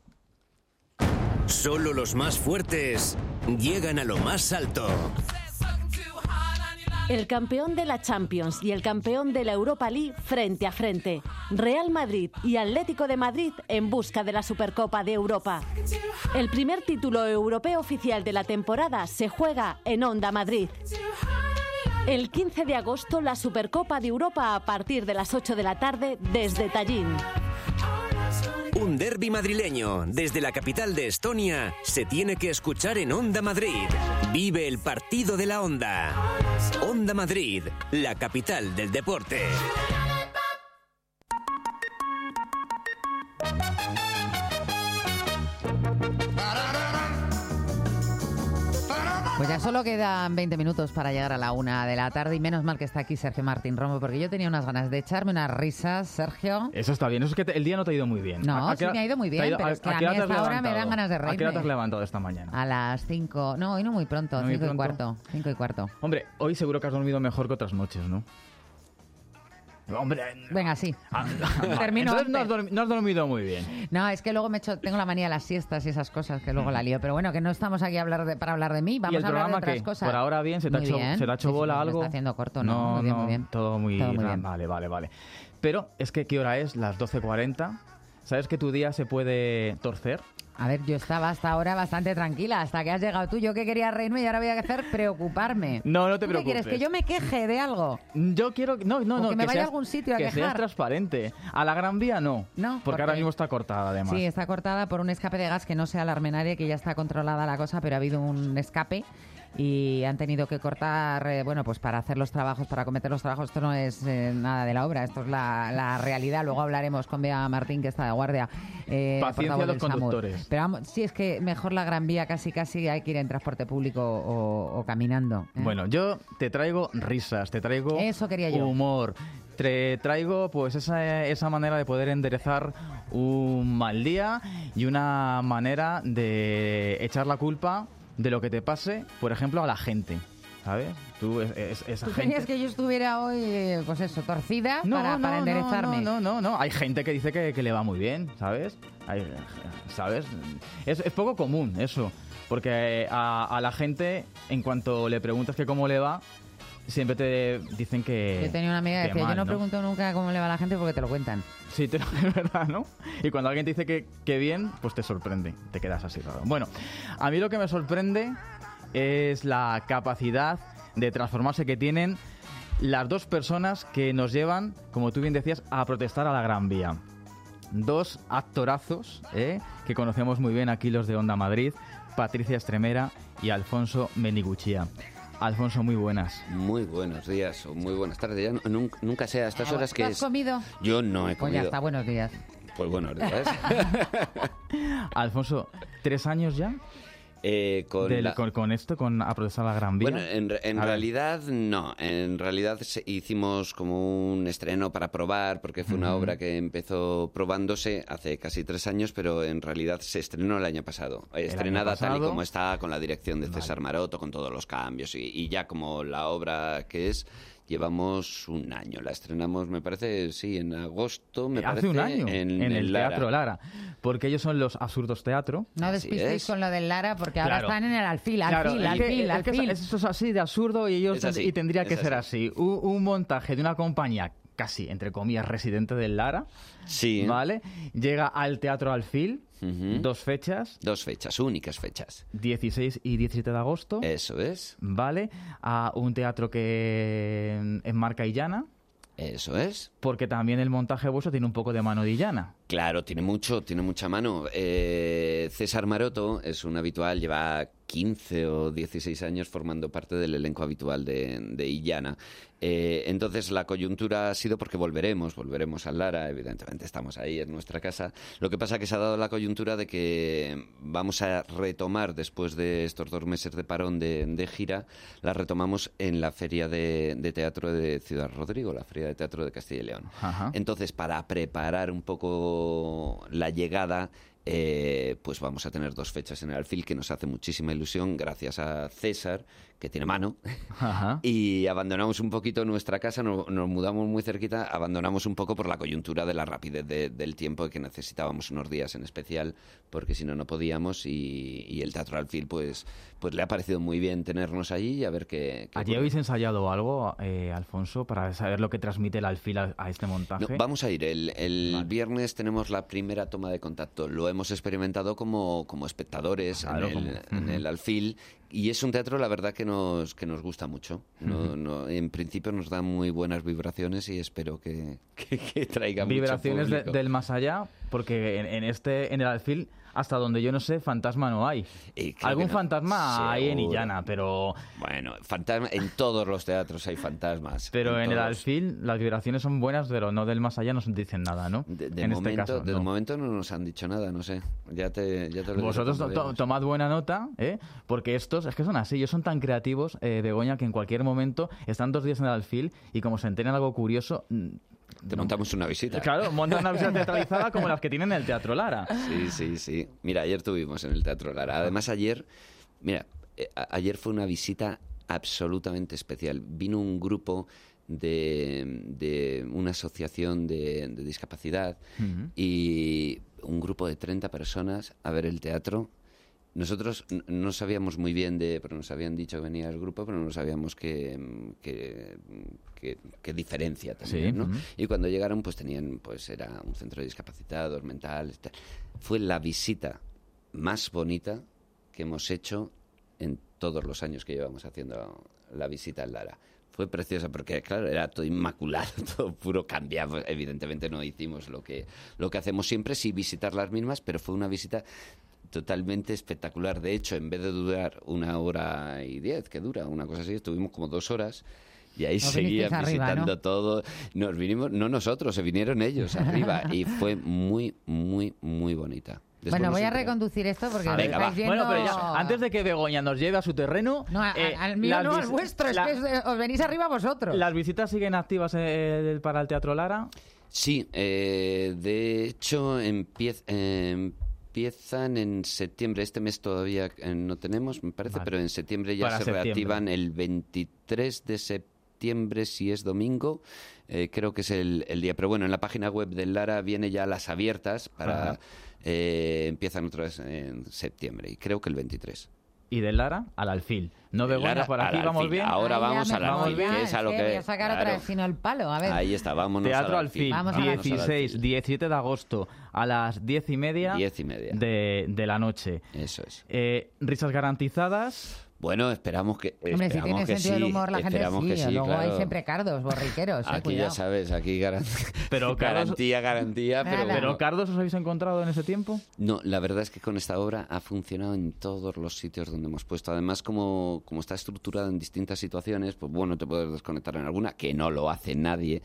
[SPEAKER 2] Solo los más fuertes llegan a lo más alto.
[SPEAKER 10] El campeón de la Champions y el campeón de la Europa League frente a frente. Real Madrid y Atlético de Madrid en busca de la Supercopa de Europa. El primer título europeo oficial de la temporada se juega en Onda Madrid. El quince de agosto la Supercopa de Europa a partir de las ocho de la tarde desde Tallin.
[SPEAKER 2] Un derbi madrileño desde la capital de Estonia se tiene que escuchar en Onda Madrid. Vive el partido de la Onda. Onda Madrid, la capital del deporte.
[SPEAKER 4] Pues ya solo quedan veinte minutos para llegar a la una de la tarde y menos mal que está aquí Sergio Martín Romo, porque yo tenía unas ganas de echarme unas risas, Sergio.
[SPEAKER 12] Eso está bien, eso es que te, el día no te ha ido muy bien.
[SPEAKER 4] No, sí me ha ido muy bien, ido, pero a, es que a, a mí hasta ahora me dan ganas de reírme.
[SPEAKER 12] ¿A qué hora te has levantado esta mañana?
[SPEAKER 4] A las cinco, no, hoy no muy pronto,
[SPEAKER 12] ¿No
[SPEAKER 4] cinco
[SPEAKER 12] pronto?
[SPEAKER 4] y cuarto, cinco y cuarto.
[SPEAKER 12] Hombre, hoy seguro que has dormido mejor que otras noches, ¿no? Hombre,
[SPEAKER 4] venga, sí.
[SPEAKER 12] Ah,
[SPEAKER 4] Termino
[SPEAKER 12] Entonces no has,
[SPEAKER 4] antes.
[SPEAKER 12] dormi- no has dormido muy bien.
[SPEAKER 4] No, es que luego me echo, tengo la manía de las siestas y esas cosas que luego la lío. Pero bueno, que no estamos aquí a hablar de, para hablar de mí, vamos
[SPEAKER 12] ¿Y el
[SPEAKER 4] a hablar de
[SPEAKER 12] programa
[SPEAKER 4] otras
[SPEAKER 12] qué?
[SPEAKER 4] cosas.
[SPEAKER 12] ¿Por ahora bien? ¿Se te ha
[SPEAKER 4] Muy
[SPEAKER 12] hecho,
[SPEAKER 4] bien.
[SPEAKER 12] ¿se te ha hecho
[SPEAKER 4] Sí, sí,
[SPEAKER 12] bola
[SPEAKER 4] me
[SPEAKER 12] algo?
[SPEAKER 4] está haciendo corto, ¿no? Muy bien, muy bien.
[SPEAKER 12] Todo muy,
[SPEAKER 4] Todo muy
[SPEAKER 12] ra-
[SPEAKER 4] bien.
[SPEAKER 12] Vale, vale, vale. Pero es que ¿qué hora es? Las doce cuarenta. ¿Sabes que tu día se puede torcer?
[SPEAKER 4] A ver, yo estaba hasta ahora bastante tranquila, hasta que has llegado tú. Yo que quería reírme y ahora voy a hacer preocuparme.
[SPEAKER 12] No, no te
[SPEAKER 4] ¿Tú
[SPEAKER 12] preocupes.
[SPEAKER 4] ¿Qué quieres? ¿Que yo me queje de algo?
[SPEAKER 12] Yo quiero... No, no,
[SPEAKER 4] ¿O
[SPEAKER 12] no.
[SPEAKER 4] que me vaya
[SPEAKER 12] seas,
[SPEAKER 4] a algún sitio a
[SPEAKER 12] que
[SPEAKER 4] quejar?
[SPEAKER 12] seas transparente. A la Gran Vía no.
[SPEAKER 4] No,
[SPEAKER 12] Porque,
[SPEAKER 4] porque
[SPEAKER 12] ahora mismo está cortada, además.
[SPEAKER 4] Sí, está cortada por un escape de gas que no se alarme nadie, que ya está controlada la cosa, pero ha habido un escape y han tenido que cortar, eh, bueno, pues para hacer los trabajos, para cometer los trabajos. Esto no es eh, nada de la obra, esto es la, la realidad. Luego hablaremos con Bea Martín, que está de guardia. Eh,
[SPEAKER 12] Paciencia
[SPEAKER 4] portavoz
[SPEAKER 12] a los
[SPEAKER 4] del SAMUR.
[SPEAKER 12] conductores.
[SPEAKER 4] Pero vamos, sí, es que mejor la Gran Vía, casi casi hay que ir en transporte público o, o caminando. ¿eh?
[SPEAKER 12] Bueno, yo te traigo risas, te traigo
[SPEAKER 4] Eso quería yo.
[SPEAKER 12] humor, te traigo pues esa, esa manera de poder enderezar un mal día y una manera de echar la culpa de lo que te pase, por ejemplo, a la gente, ¿sabes? Tú, es, es- esa
[SPEAKER 4] ¿Tú
[SPEAKER 12] gente...
[SPEAKER 4] tenías que yo estuviera hoy, eh, pues eso, torcida
[SPEAKER 12] No,
[SPEAKER 4] para,
[SPEAKER 12] no,
[SPEAKER 4] para
[SPEAKER 12] no,
[SPEAKER 4] enderezarme?
[SPEAKER 12] No, no, no, no. Hay gente que dice que, que le va muy bien, ¿sabes? Hay- ¿Sabes? Es, es poco común eso, porque a, a la gente, en cuanto le preguntas que cómo le va, siempre te dicen que...
[SPEAKER 4] Yo tenía una amiga que
[SPEAKER 12] que
[SPEAKER 4] decía,
[SPEAKER 12] mal,
[SPEAKER 4] yo no, pregunto nunca cómo le va a la gente porque te lo cuentan.
[SPEAKER 12] Sí, te, es verdad, ¿no? Y cuando alguien te dice que, que bien, pues te sorprende, te quedas así raro. Bueno, a mí lo que me sorprende es la capacidad de transformarse que tienen las dos personas que nos llevan, como tú bien decías, a protestar a la Gran Vía. Dos actorazos, ¿eh? Que conocemos muy bien aquí los de Onda Madrid, Patricia Estremera y Alfonso Meniguchía. Alfonso, muy buenas.
[SPEAKER 13] Muy buenos días o muy buenas tardes. Ya no- nunca, nunca sé a estas horas
[SPEAKER 4] ¿Tú
[SPEAKER 13] que
[SPEAKER 4] has
[SPEAKER 13] es.
[SPEAKER 4] comido?
[SPEAKER 13] Yo no he
[SPEAKER 4] Pues ya
[SPEAKER 13] comido.
[SPEAKER 4] está, buenos días.
[SPEAKER 13] Pues buenos días.
[SPEAKER 12] Alfonso, ¿tres años ya?
[SPEAKER 13] Eh, con,
[SPEAKER 12] Del-
[SPEAKER 13] la-
[SPEAKER 12] con, con esto, con a protestar a la Gran Vía.
[SPEAKER 13] Bueno, en, re- en
[SPEAKER 12] A ver.
[SPEAKER 13] realidad no. En realidad se- hicimos como un estreno para probar, porque fue una
[SPEAKER 12] Ujú.
[SPEAKER 13] obra que empezó probándose hace casi tres años, pero en realidad se estrenó el año pasado.
[SPEAKER 12] año
[SPEAKER 13] Estrenada tal y
[SPEAKER 12] pasado.
[SPEAKER 13] como está, con la dirección de César Maroto, con todos los cambios, y, y ya como la obra que es. Llevamos un año, la estrenamos, me parece, sí, en agosto, me
[SPEAKER 12] Hace
[SPEAKER 13] parece.
[SPEAKER 12] un año,
[SPEAKER 13] en,
[SPEAKER 12] en,
[SPEAKER 13] en
[SPEAKER 12] el
[SPEAKER 13] Lara.
[SPEAKER 12] Teatro Lara. Porque ellos son los Absurdos Teatro.
[SPEAKER 4] No
[SPEAKER 13] Así
[SPEAKER 4] despistéis
[SPEAKER 13] es.
[SPEAKER 4] con lo del Lara porque ahora
[SPEAKER 12] Claro.
[SPEAKER 4] están en el alfil,
[SPEAKER 12] Claro,
[SPEAKER 4] alfil,
[SPEAKER 12] es que-
[SPEAKER 4] alfil,
[SPEAKER 12] es que
[SPEAKER 4] alfil.
[SPEAKER 12] eso es así de absurdo y ellos
[SPEAKER 13] Es así,
[SPEAKER 12] y tendría que
[SPEAKER 13] es
[SPEAKER 12] ser así. Un, un montaje de una compañía casi, entre comillas, residente del Lara,
[SPEAKER 13] Sí.
[SPEAKER 12] ¿vale? Llega al Teatro Alfil,
[SPEAKER 13] Ujú.
[SPEAKER 12] dos fechas,
[SPEAKER 13] Dos fechas, únicas fechas.
[SPEAKER 12] dieciséis y diecisiete de agosto,
[SPEAKER 13] Eso es,
[SPEAKER 12] ¿vale? A un teatro que enmarca Illana,
[SPEAKER 13] eso es.
[SPEAKER 12] porque también el montaje vuestro tiene un poco de mano de Illana.
[SPEAKER 13] Claro, tiene mucho, tiene mucha mano. Eh, César Maroto es un habitual, lleva quince o dieciséis años formando parte del elenco habitual de, de Illana. Eh, entonces la coyuntura ha sido porque volveremos, volveremos al Lara, evidentemente estamos ahí en nuestra casa. Lo que pasa es que se ha dado la coyuntura de que vamos a retomar después de estos dos meses de parón de, de gira, la retomamos en la Feria de, de Teatro de Ciudad Rodrigo, la Feria de Teatro de Castilla y León.
[SPEAKER 12] Ajá.
[SPEAKER 13] Entonces, para preparar un poco la llegada, eh, pues vamos a tener dos fechas en el Alfil, que nos hace muchísima ilusión, gracias a César, que tiene mano.
[SPEAKER 12] Ajá.
[SPEAKER 13] Y abandonamos un poquito nuestra casa, nos, nos mudamos muy cerquita, abandonamos un poco por la coyuntura de la rapidez de- del tiempo y que necesitábamos unos días en especial, porque si no, no podíamos. Y, y el Teatro Alfil, pues, pues le ha parecido muy bien tenernos allí y a ver qué... qué
[SPEAKER 12] ¿Allí
[SPEAKER 13] ocurre.
[SPEAKER 12] habéis ensayado algo, eh, Alfonso, para saber lo que transmite el Alfil a, a este montaje?
[SPEAKER 13] No, vamos a ir. El, el
[SPEAKER 12] Vale.
[SPEAKER 13] viernes tenemos la primera toma de contacto. Lo hemos experimentado como, como espectadores
[SPEAKER 12] Claro,
[SPEAKER 13] en, el,
[SPEAKER 12] como-
[SPEAKER 13] en
[SPEAKER 12] Ujú.
[SPEAKER 13] el Alfil. Y es un teatro, la verdad, que nos, que nos gusta mucho. No,
[SPEAKER 12] Ujú.
[SPEAKER 13] no, en principio nos da muy buenas vibraciones y espero que, que, que traiga
[SPEAKER 12] Vibraciones
[SPEAKER 13] mucho
[SPEAKER 12] de-
[SPEAKER 13] público.
[SPEAKER 12] del más allá, porque en, en este en el Alfil, hasta donde yo no sé, fantasma no hay.
[SPEAKER 13] Y creo
[SPEAKER 12] Algún
[SPEAKER 13] que no.
[SPEAKER 12] fantasma hay en
[SPEAKER 13] Seguro.
[SPEAKER 12] Illana, pero
[SPEAKER 13] Bueno, fantasma, en todos los teatros hay fantasmas.
[SPEAKER 12] pero en el
[SPEAKER 13] todos.
[SPEAKER 12] Alfil las vibraciones son buenas, pero no del más allá nos dicen nada, ¿no?
[SPEAKER 13] De, de
[SPEAKER 12] en
[SPEAKER 13] momento,
[SPEAKER 12] este caso,
[SPEAKER 13] de
[SPEAKER 12] no.
[SPEAKER 13] momento no nos han dicho nada, no sé. Ya te, ya te lo diré
[SPEAKER 12] Vosotros
[SPEAKER 13] cuando
[SPEAKER 12] to-
[SPEAKER 13] veamos.
[SPEAKER 12] tomad buena nota, ¿eh? Porque estos, es que son así, ellos son tan creativos, eh, Begoña, que en cualquier momento están dos días en el Alfil y como se enteren algo curioso... mm,
[SPEAKER 13] Te
[SPEAKER 12] no-
[SPEAKER 13] montamos una visita.
[SPEAKER 12] Claro, montan una visita teatralizada como las que tienen en el Teatro Lara.
[SPEAKER 13] Sí, sí, sí. Mira, ayer tuvimos en el Teatro Lara. Además, ayer, mira, eh, a- ayer fue una visita absolutamente especial. Vino un grupo de, de una una asociación de, de discapacidad uh-huh. y un grupo de treinta personas a ver el teatro. Nosotros no sabíamos muy bien de... pero nos habían dicho que venía el grupo, pero no sabíamos qué que, que, que diferencia tenían, sí, ¿no? Uh-huh. Y cuando llegaron, pues tenían... pues era un centro de discapacitados, mentales... Tal. Fue la visita más bonita que hemos hecho en todos los años que llevamos haciendo la visita en Lara. Fue preciosa porque, claro, era todo inmaculado, todo puro cambiado. Evidentemente no hicimos lo que, lo que hacemos siempre, sí visitar las mismas, pero fue una visita totalmente espectacular. De hecho, en vez de durar una hora y diez, que dura, una cosa así, estuvimos como dos horas y ahí seguían visitando, ¿no? Todo. Nos vinimos, no nosotros, se vinieron ellos arriba y fue muy, muy, muy bonita.
[SPEAKER 4] Después bueno, voy a reconducir esto porque...
[SPEAKER 12] Ah, venga, va. Viendo... Bueno, pero ya, antes de que Begoña nos lleve a su terreno...
[SPEAKER 4] No, a, eh, al mío no, al vuestro, la... es que os venís arriba vosotros.
[SPEAKER 12] ¿Las visitas siguen activas eh, para el Teatro Lara?
[SPEAKER 13] Sí, eh, de hecho empieza... Eh, Empiezan en septiembre. Este mes todavía eh, no tenemos, me parece, vale. Pero en septiembre ya Para se septiembre. reactivan el veintitrés de septiembre, si es domingo. Eh, creo que es el, el día. Pero bueno, en la página web del Lara viene ya las abiertas para... Eh, empiezan otra vez en septiembre y creo que el veintitrés.
[SPEAKER 12] Y del Lara al Alfil. No Begoña, por aquí vamos bien.
[SPEAKER 13] Ahora
[SPEAKER 4] Ahí
[SPEAKER 13] vamos al Alfil, que es a lo que...
[SPEAKER 4] Voy a sacar
[SPEAKER 13] claro.
[SPEAKER 4] otra vez sino el palo, a ver.
[SPEAKER 13] Ahí está, vámonos
[SPEAKER 12] Teatro
[SPEAKER 13] al Alfil.
[SPEAKER 12] Alfil, dieciséis, diecisiete de agosto a las diez y media,
[SPEAKER 13] diez y media.
[SPEAKER 12] De, de la noche.
[SPEAKER 13] Eso es.
[SPEAKER 12] Eh, risas garantizadas...
[SPEAKER 13] Bueno, esperamos que
[SPEAKER 4] Hombre,
[SPEAKER 13] esperamos
[SPEAKER 4] si tiene
[SPEAKER 13] que
[SPEAKER 4] sentido
[SPEAKER 13] sí,
[SPEAKER 4] del humor la gente sí,
[SPEAKER 13] que sí
[SPEAKER 4] luego
[SPEAKER 13] claro.
[SPEAKER 4] hay siempre cardos, borriqueros. Eh,
[SPEAKER 13] aquí
[SPEAKER 4] cuidado.
[SPEAKER 13] ya sabes, aquí garan...
[SPEAKER 12] pero
[SPEAKER 13] garantía, garantía. Pero,
[SPEAKER 12] pero bueno. ¿Cardos os habéis encontrado en ese tiempo?
[SPEAKER 13] No, la verdad es que con esta obra ha funcionado en todos los sitios donde hemos puesto. Además, como, como está estructurada en distintas situaciones, pues bueno, te puedes desconectar en alguna, que no lo hace nadie,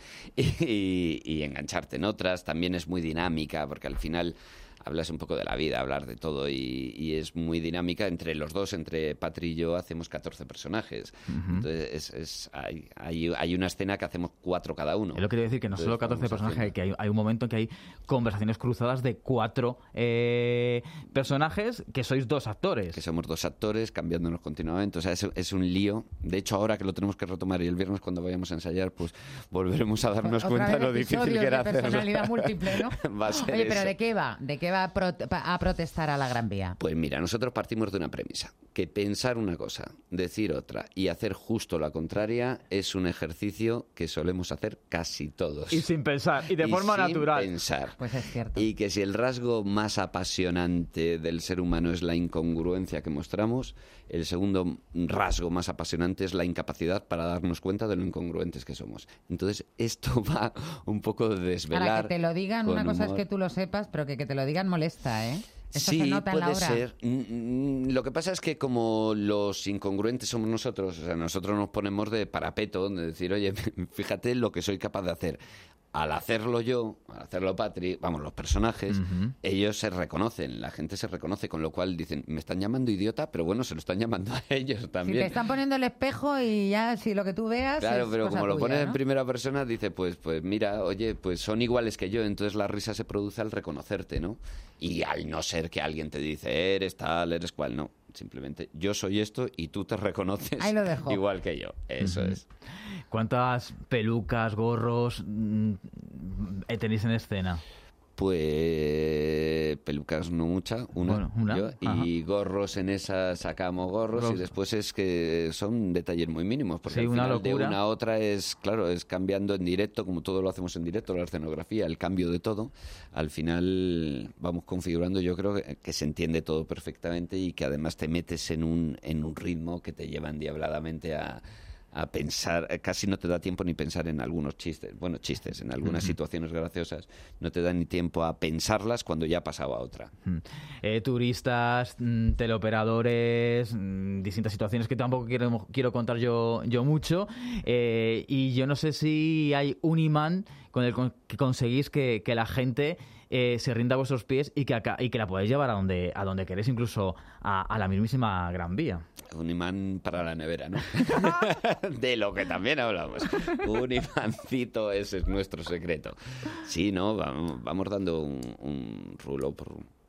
[SPEAKER 13] y, y engancharte en otras. También es muy dinámica, porque al final... hablas un poco de la vida, hablar de todo y, y es muy dinámica. Entre los dos, entre Patri y yo, hacemos catorce personajes. Uh-huh. Entonces, es, es, hay, hay, hay una escena que hacemos cuatro cada uno.
[SPEAKER 12] Es lo que quiero decir, que no Entonces, solo catorce personajes, haciendo... que hay, hay un momento en que hay conversaciones cruzadas de cuatro eh, personajes que sois dos actores.
[SPEAKER 13] Que somos dos actores, cambiándonos continuamente. O sea, es, es un lío. De hecho, ahora que lo tenemos que retomar y el viernes cuando vayamos a ensayar, pues volveremos a darnos
[SPEAKER 4] Otra
[SPEAKER 13] cuenta de lo difícil que era hacerlo.
[SPEAKER 4] Personalidad múltiple, ¿no?
[SPEAKER 13] Va a ser
[SPEAKER 4] Oye, pero
[SPEAKER 13] eso.
[SPEAKER 4] ¿de qué va? ¿De qué va a, pro- a protestar a la Gran Vía?
[SPEAKER 13] Pues mira, nosotros partimos de una premisa, que pensar una cosa, decir otra y hacer justo la contraria es un ejercicio que solemos hacer casi todos.
[SPEAKER 12] Y sin pensar, y de
[SPEAKER 13] y
[SPEAKER 12] forma
[SPEAKER 13] sin
[SPEAKER 12] natural.
[SPEAKER 13] pensar.
[SPEAKER 4] Pues es cierto.
[SPEAKER 13] Y que si el rasgo más apasionante del ser humano es la incongruencia que mostramos, el segundo rasgo más apasionante es la incapacidad para darnos cuenta de lo incongruentes que somos. Entonces, esto va un poco de desvelar.
[SPEAKER 4] Para que te lo digan, una cosa
[SPEAKER 13] humor.
[SPEAKER 4] Es que tú lo sepas, pero que, que te lo digan molesta, ¿eh? Esto
[SPEAKER 13] sí,
[SPEAKER 4] se nota en la
[SPEAKER 13] puede
[SPEAKER 4] obra.
[SPEAKER 13] ser. Mm, Lo que pasa es que como los incongruentes somos nosotros, o sea, nosotros nos ponemos de parapeto, de decir, oye, fíjate lo que soy capaz de hacer. Al hacerlo yo, al hacerlo Patri, vamos, los personajes, uh-huh. ellos se reconocen, la gente se reconoce, con lo cual dicen, me están llamando idiota, pero bueno, se lo están llamando a ellos también.
[SPEAKER 4] Si te están poniendo el espejo y ya, si lo que tú veas
[SPEAKER 13] Claro,
[SPEAKER 4] es
[SPEAKER 13] pero
[SPEAKER 4] cosa
[SPEAKER 13] como lo
[SPEAKER 4] tuya,
[SPEAKER 13] pones
[SPEAKER 4] ¿no?
[SPEAKER 13] en primera persona, dice, pues, pues mira, oye, pues son iguales que yo, entonces la risa se produce al reconocerte, ¿no? Y al no ser que alguien te dice, eres tal, eres cual, no. Simplemente yo soy esto y tú te reconoces
[SPEAKER 4] Ahí lo dejo.
[SPEAKER 13] igual que yo. Eso uh-huh. es.
[SPEAKER 12] ¿Cuántas pelucas, gorros mmm, tenéis en escena?
[SPEAKER 13] Pues pelucas no mucha, una,
[SPEAKER 12] bueno, una.
[SPEAKER 13] Yo, y gorros en esa sacamos gorros Ros. Y después es que son detalles muy mínimos, porque
[SPEAKER 12] sí,
[SPEAKER 13] al final
[SPEAKER 12] una
[SPEAKER 13] de una a otra es, claro, es cambiando en directo, como todo lo hacemos en directo, la escenografía, el cambio de todo, al final vamos configurando, yo creo que, que se entiende todo perfectamente y que además te metes en un, en un ritmo que te lleva endiabladamente a... a pensar, casi no te da tiempo ni pensar en algunos chistes, bueno, chistes, en algunas uh-huh. situaciones graciosas, no te da ni tiempo a pensarlas cuando ya ha pasado a otra.
[SPEAKER 12] Uh-huh. Eh, turistas, mm, teleoperadores, mm, distintas situaciones que tampoco quiero, quiero contar yo, yo mucho, eh, y yo no sé si hay un imán con el con, que conseguís que, que la gente eh, se rinda a vuestros pies y que, acá, y que la podáis llevar a donde, a donde queréis, incluso a, a la mismísima Gran Vía.
[SPEAKER 13] Un imán para la nevera, ¿no? De lo que también hablamos. Un imancito, ese es nuestro secreto. Sí, ¿no? Vamos, vamos dando un, un rulo por,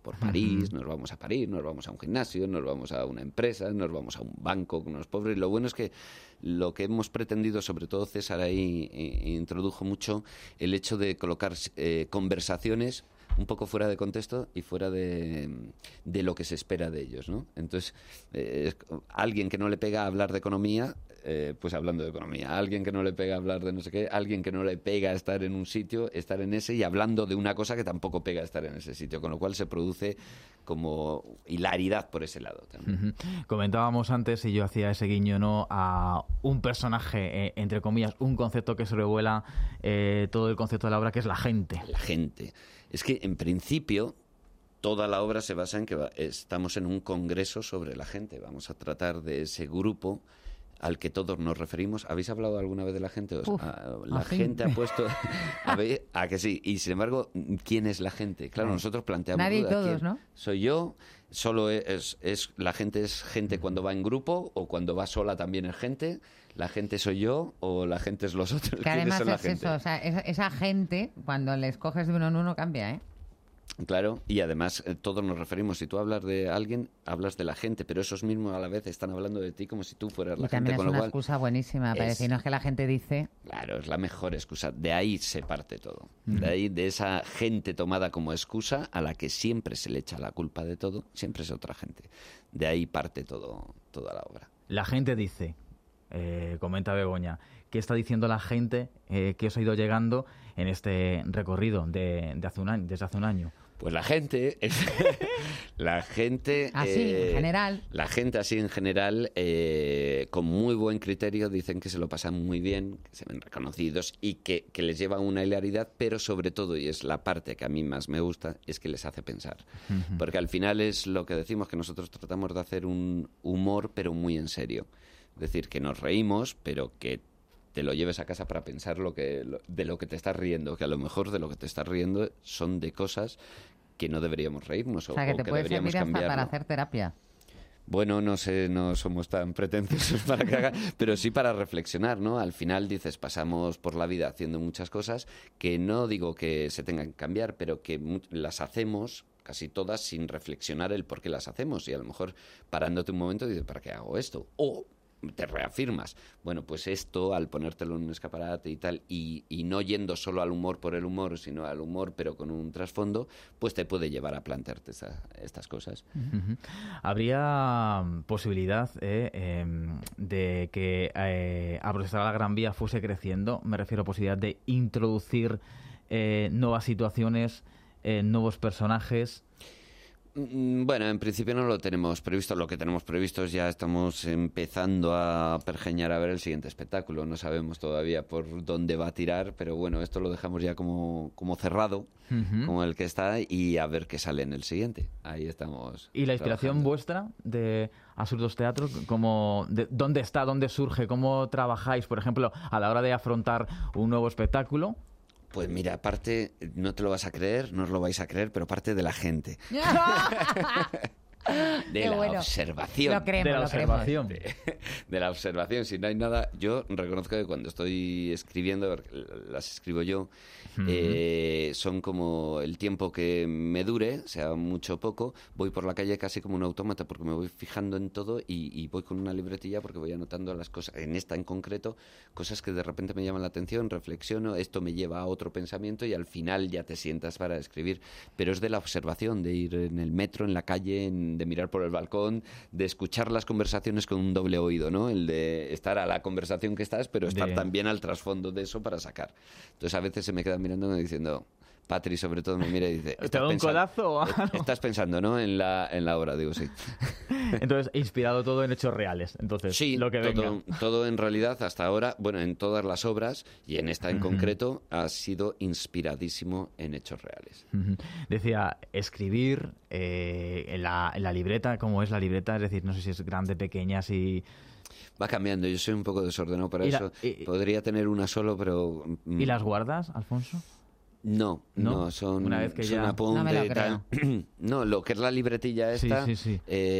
[SPEAKER 13] por París, uh-huh. nos vamos a París, nos vamos a un gimnasio, nos vamos a una empresa, nos vamos a un banco con los pobres. Lo bueno es que lo que hemos pretendido, sobre todo César ahí eh, introdujo mucho el hecho de colocar eh, conversaciones un poco fuera de contexto y fuera de, de lo que se espera de ellos, ¿no? Entonces, eh, alguien que no le pega a hablar de economía, eh, pues hablando de economía. Alguien que no le pega a hablar de no sé qué, alguien que no le pega a estar en un sitio, estar en ese y hablando de una cosa que tampoco pega a estar en ese sitio, con lo cual se produce como hilaridad por ese lado también.
[SPEAKER 12] Uh-huh. Comentábamos antes, y yo hacía ese guiño, ¿no?, a un personaje, eh, entre comillas, un concepto que sobrevuela eh, todo el concepto de la obra, que es la gente.
[SPEAKER 13] La gente. Es que, en principio, toda la obra se basa en que va, estamos en un congreso sobre la gente. Vamos a tratar de ese grupo al que todos nos referimos. ¿Habéis hablado alguna vez de la gente?
[SPEAKER 4] Uf,
[SPEAKER 13] a, la gente ha puesto... A, ver, a que sí. Y, sin embargo, ¿quién es la gente? Claro, nosotros planteamos...
[SPEAKER 4] Nadie y
[SPEAKER 13] duda,
[SPEAKER 4] todos,
[SPEAKER 13] ¿quién?
[SPEAKER 4] ¿no?
[SPEAKER 13] ¿Soy yo? ¿Solo es, es, es la gente es gente cuando va en grupo o cuando va sola también es gente? ¿La gente soy yo o la gente es los otros?
[SPEAKER 4] Que además
[SPEAKER 13] son la
[SPEAKER 4] es
[SPEAKER 13] gente?
[SPEAKER 4] eso, o sea, esa, esa gente, cuando le escoges de uno en uno, cambia, ¿eh?
[SPEAKER 13] Claro, y además eh, todos nos referimos, si tú hablas de alguien, hablas de la gente, pero esos mismos a la vez están hablando de ti como si tú fueras la
[SPEAKER 4] y también
[SPEAKER 13] gente.
[SPEAKER 4] es
[SPEAKER 13] Con
[SPEAKER 4] una
[SPEAKER 13] lo cual,
[SPEAKER 4] excusa buenísima para
[SPEAKER 13] es,
[SPEAKER 4] decirnos que la gente dice...
[SPEAKER 13] Claro, es la mejor excusa. De ahí se parte todo. Uh-huh. De ahí, de esa gente tomada como excusa a la que siempre se le echa la culpa de todo, siempre es otra gente. De ahí parte todo, toda la obra.
[SPEAKER 12] La gente dice, eh, comenta Begoña, ¿qué está diciendo la gente eh, que os ha ido llegando en este recorrido de, de hace un año, desde hace un año?
[SPEAKER 13] Pues la gente, la gente...
[SPEAKER 4] Así,
[SPEAKER 13] eh,
[SPEAKER 4] en general.
[SPEAKER 13] La gente así en general, eh, con muy buen criterio, dicen que se lo pasan muy bien, que se ven reconocidos y que, que les lleva una hilaridad, pero sobre todo, y es la parte que a mí más me gusta, es que les hace pensar. Uh-huh. Porque al final es lo que decimos, que nosotros tratamos de hacer un humor, pero muy en serio. Es decir, que nos reímos, pero que te lo lleves a casa para pensar lo que de lo que te estás riendo, que a lo mejor de lo que te estás riendo son de cosas que no deberíamos reírnos o,
[SPEAKER 4] o sea, que te
[SPEAKER 13] o que
[SPEAKER 4] puede
[SPEAKER 13] deberíamos
[SPEAKER 4] servir hasta
[SPEAKER 13] cambiar,
[SPEAKER 4] para
[SPEAKER 13] ¿no?
[SPEAKER 4] hacer terapia.
[SPEAKER 13] Bueno, no sé, no somos tan pretenciosos para que haga, pero sí para reflexionar, ¿no? Al final dices, pasamos por la vida haciendo muchas cosas que no digo que se tengan que cambiar, pero que mu- las hacemos casi todas sin reflexionar el por qué las hacemos y a lo mejor parándote un momento dices, ¿para qué hago esto? O te reafirmas, bueno, pues esto al ponértelo en un escaparate y tal, y, y no yendo solo al humor por el humor, sino al humor pero con un trasfondo, pues te puede llevar a plantearte esta, estas cosas.
[SPEAKER 12] Uh-huh. ¿Habría posibilidad eh, eh, de que eh, a Protestar a la Gran Vía fuese creciendo? Me refiero a posibilidad de introducir eh, nuevas situaciones, eh, nuevos personajes.
[SPEAKER 13] Bueno, en principio no lo tenemos previsto. Lo que tenemos previsto es ya estamos empezando a pergeñar a ver el siguiente espectáculo. No sabemos todavía por dónde va a tirar, pero bueno, esto lo dejamos ya como, como cerrado, uh-huh. como el que está, y a ver qué sale en el siguiente. Ahí estamos.
[SPEAKER 12] ¿Y la inspiración trabajando. vuestra de Absurdos Teatro? ¿Cómo, de, ¿Dónde está? ¿Dónde surge? ¿Cómo trabajáis, por ejemplo, a la hora de afrontar un nuevo espectáculo?
[SPEAKER 13] Pues mira, parte, no te lo vas a creer, no os lo vais a creer, pero parte de la gente. De
[SPEAKER 4] Qué
[SPEAKER 13] la
[SPEAKER 4] bueno.
[SPEAKER 13] observación.
[SPEAKER 4] Lo creemos,
[SPEAKER 12] de la
[SPEAKER 4] lo
[SPEAKER 12] observación.
[SPEAKER 13] De, de la observación. Si no hay nada, yo reconozco que cuando estoy escribiendo, las escribo yo, uh-huh. eh, son como el tiempo que me dure, sea mucho o poco, voy por la calle casi como un autómata porque me voy fijando en todo y, y voy con una libretilla porque voy anotando las cosas, en esta en concreto, cosas que de repente me llaman la atención, reflexiono, esto me lleva a otro pensamiento y al final ya te sientas para escribir. Pero es de la observación, de ir en el metro, en la calle, en de mirar por el balcón, de escuchar las conversaciones con un doble oído, ¿no? El de estar a la conversación que estás, pero estar de... también al trasfondo de eso para sacar. Entonces a veces se me quedan mirándome diciendo, Patri sobre todo me mira y dice,
[SPEAKER 12] ¿te da un codazo o algo?
[SPEAKER 13] Estás pensando, ¿no? En la, en la obra, digo, sí.
[SPEAKER 12] Entonces, inspirado todo en hechos reales. Entonces,
[SPEAKER 13] sí,
[SPEAKER 12] lo que
[SPEAKER 13] todo,
[SPEAKER 12] venga.
[SPEAKER 13] todo en realidad hasta ahora, bueno, en todas las obras y en esta en uh-huh. concreto, ha sido inspiradísimo en hechos reales.
[SPEAKER 12] Uh-huh. Decía, escribir eh, en, la, en la libreta, ¿cómo es la libreta? Es decir, no sé si es grande, pequeña, si...
[SPEAKER 13] Va cambiando, yo soy un poco desordenado para
[SPEAKER 12] ¿Y
[SPEAKER 13] eso.
[SPEAKER 12] la, y,
[SPEAKER 13] Podría tener una solo, pero...
[SPEAKER 12] ¿Y las guardas, Alfonso?
[SPEAKER 13] No, no, no, son,
[SPEAKER 12] Una vez que
[SPEAKER 13] son
[SPEAKER 12] ya...
[SPEAKER 13] apuntes
[SPEAKER 4] No me lo
[SPEAKER 13] y tal. No, lo que es la libretilla esta,
[SPEAKER 12] Sí, sí, sí.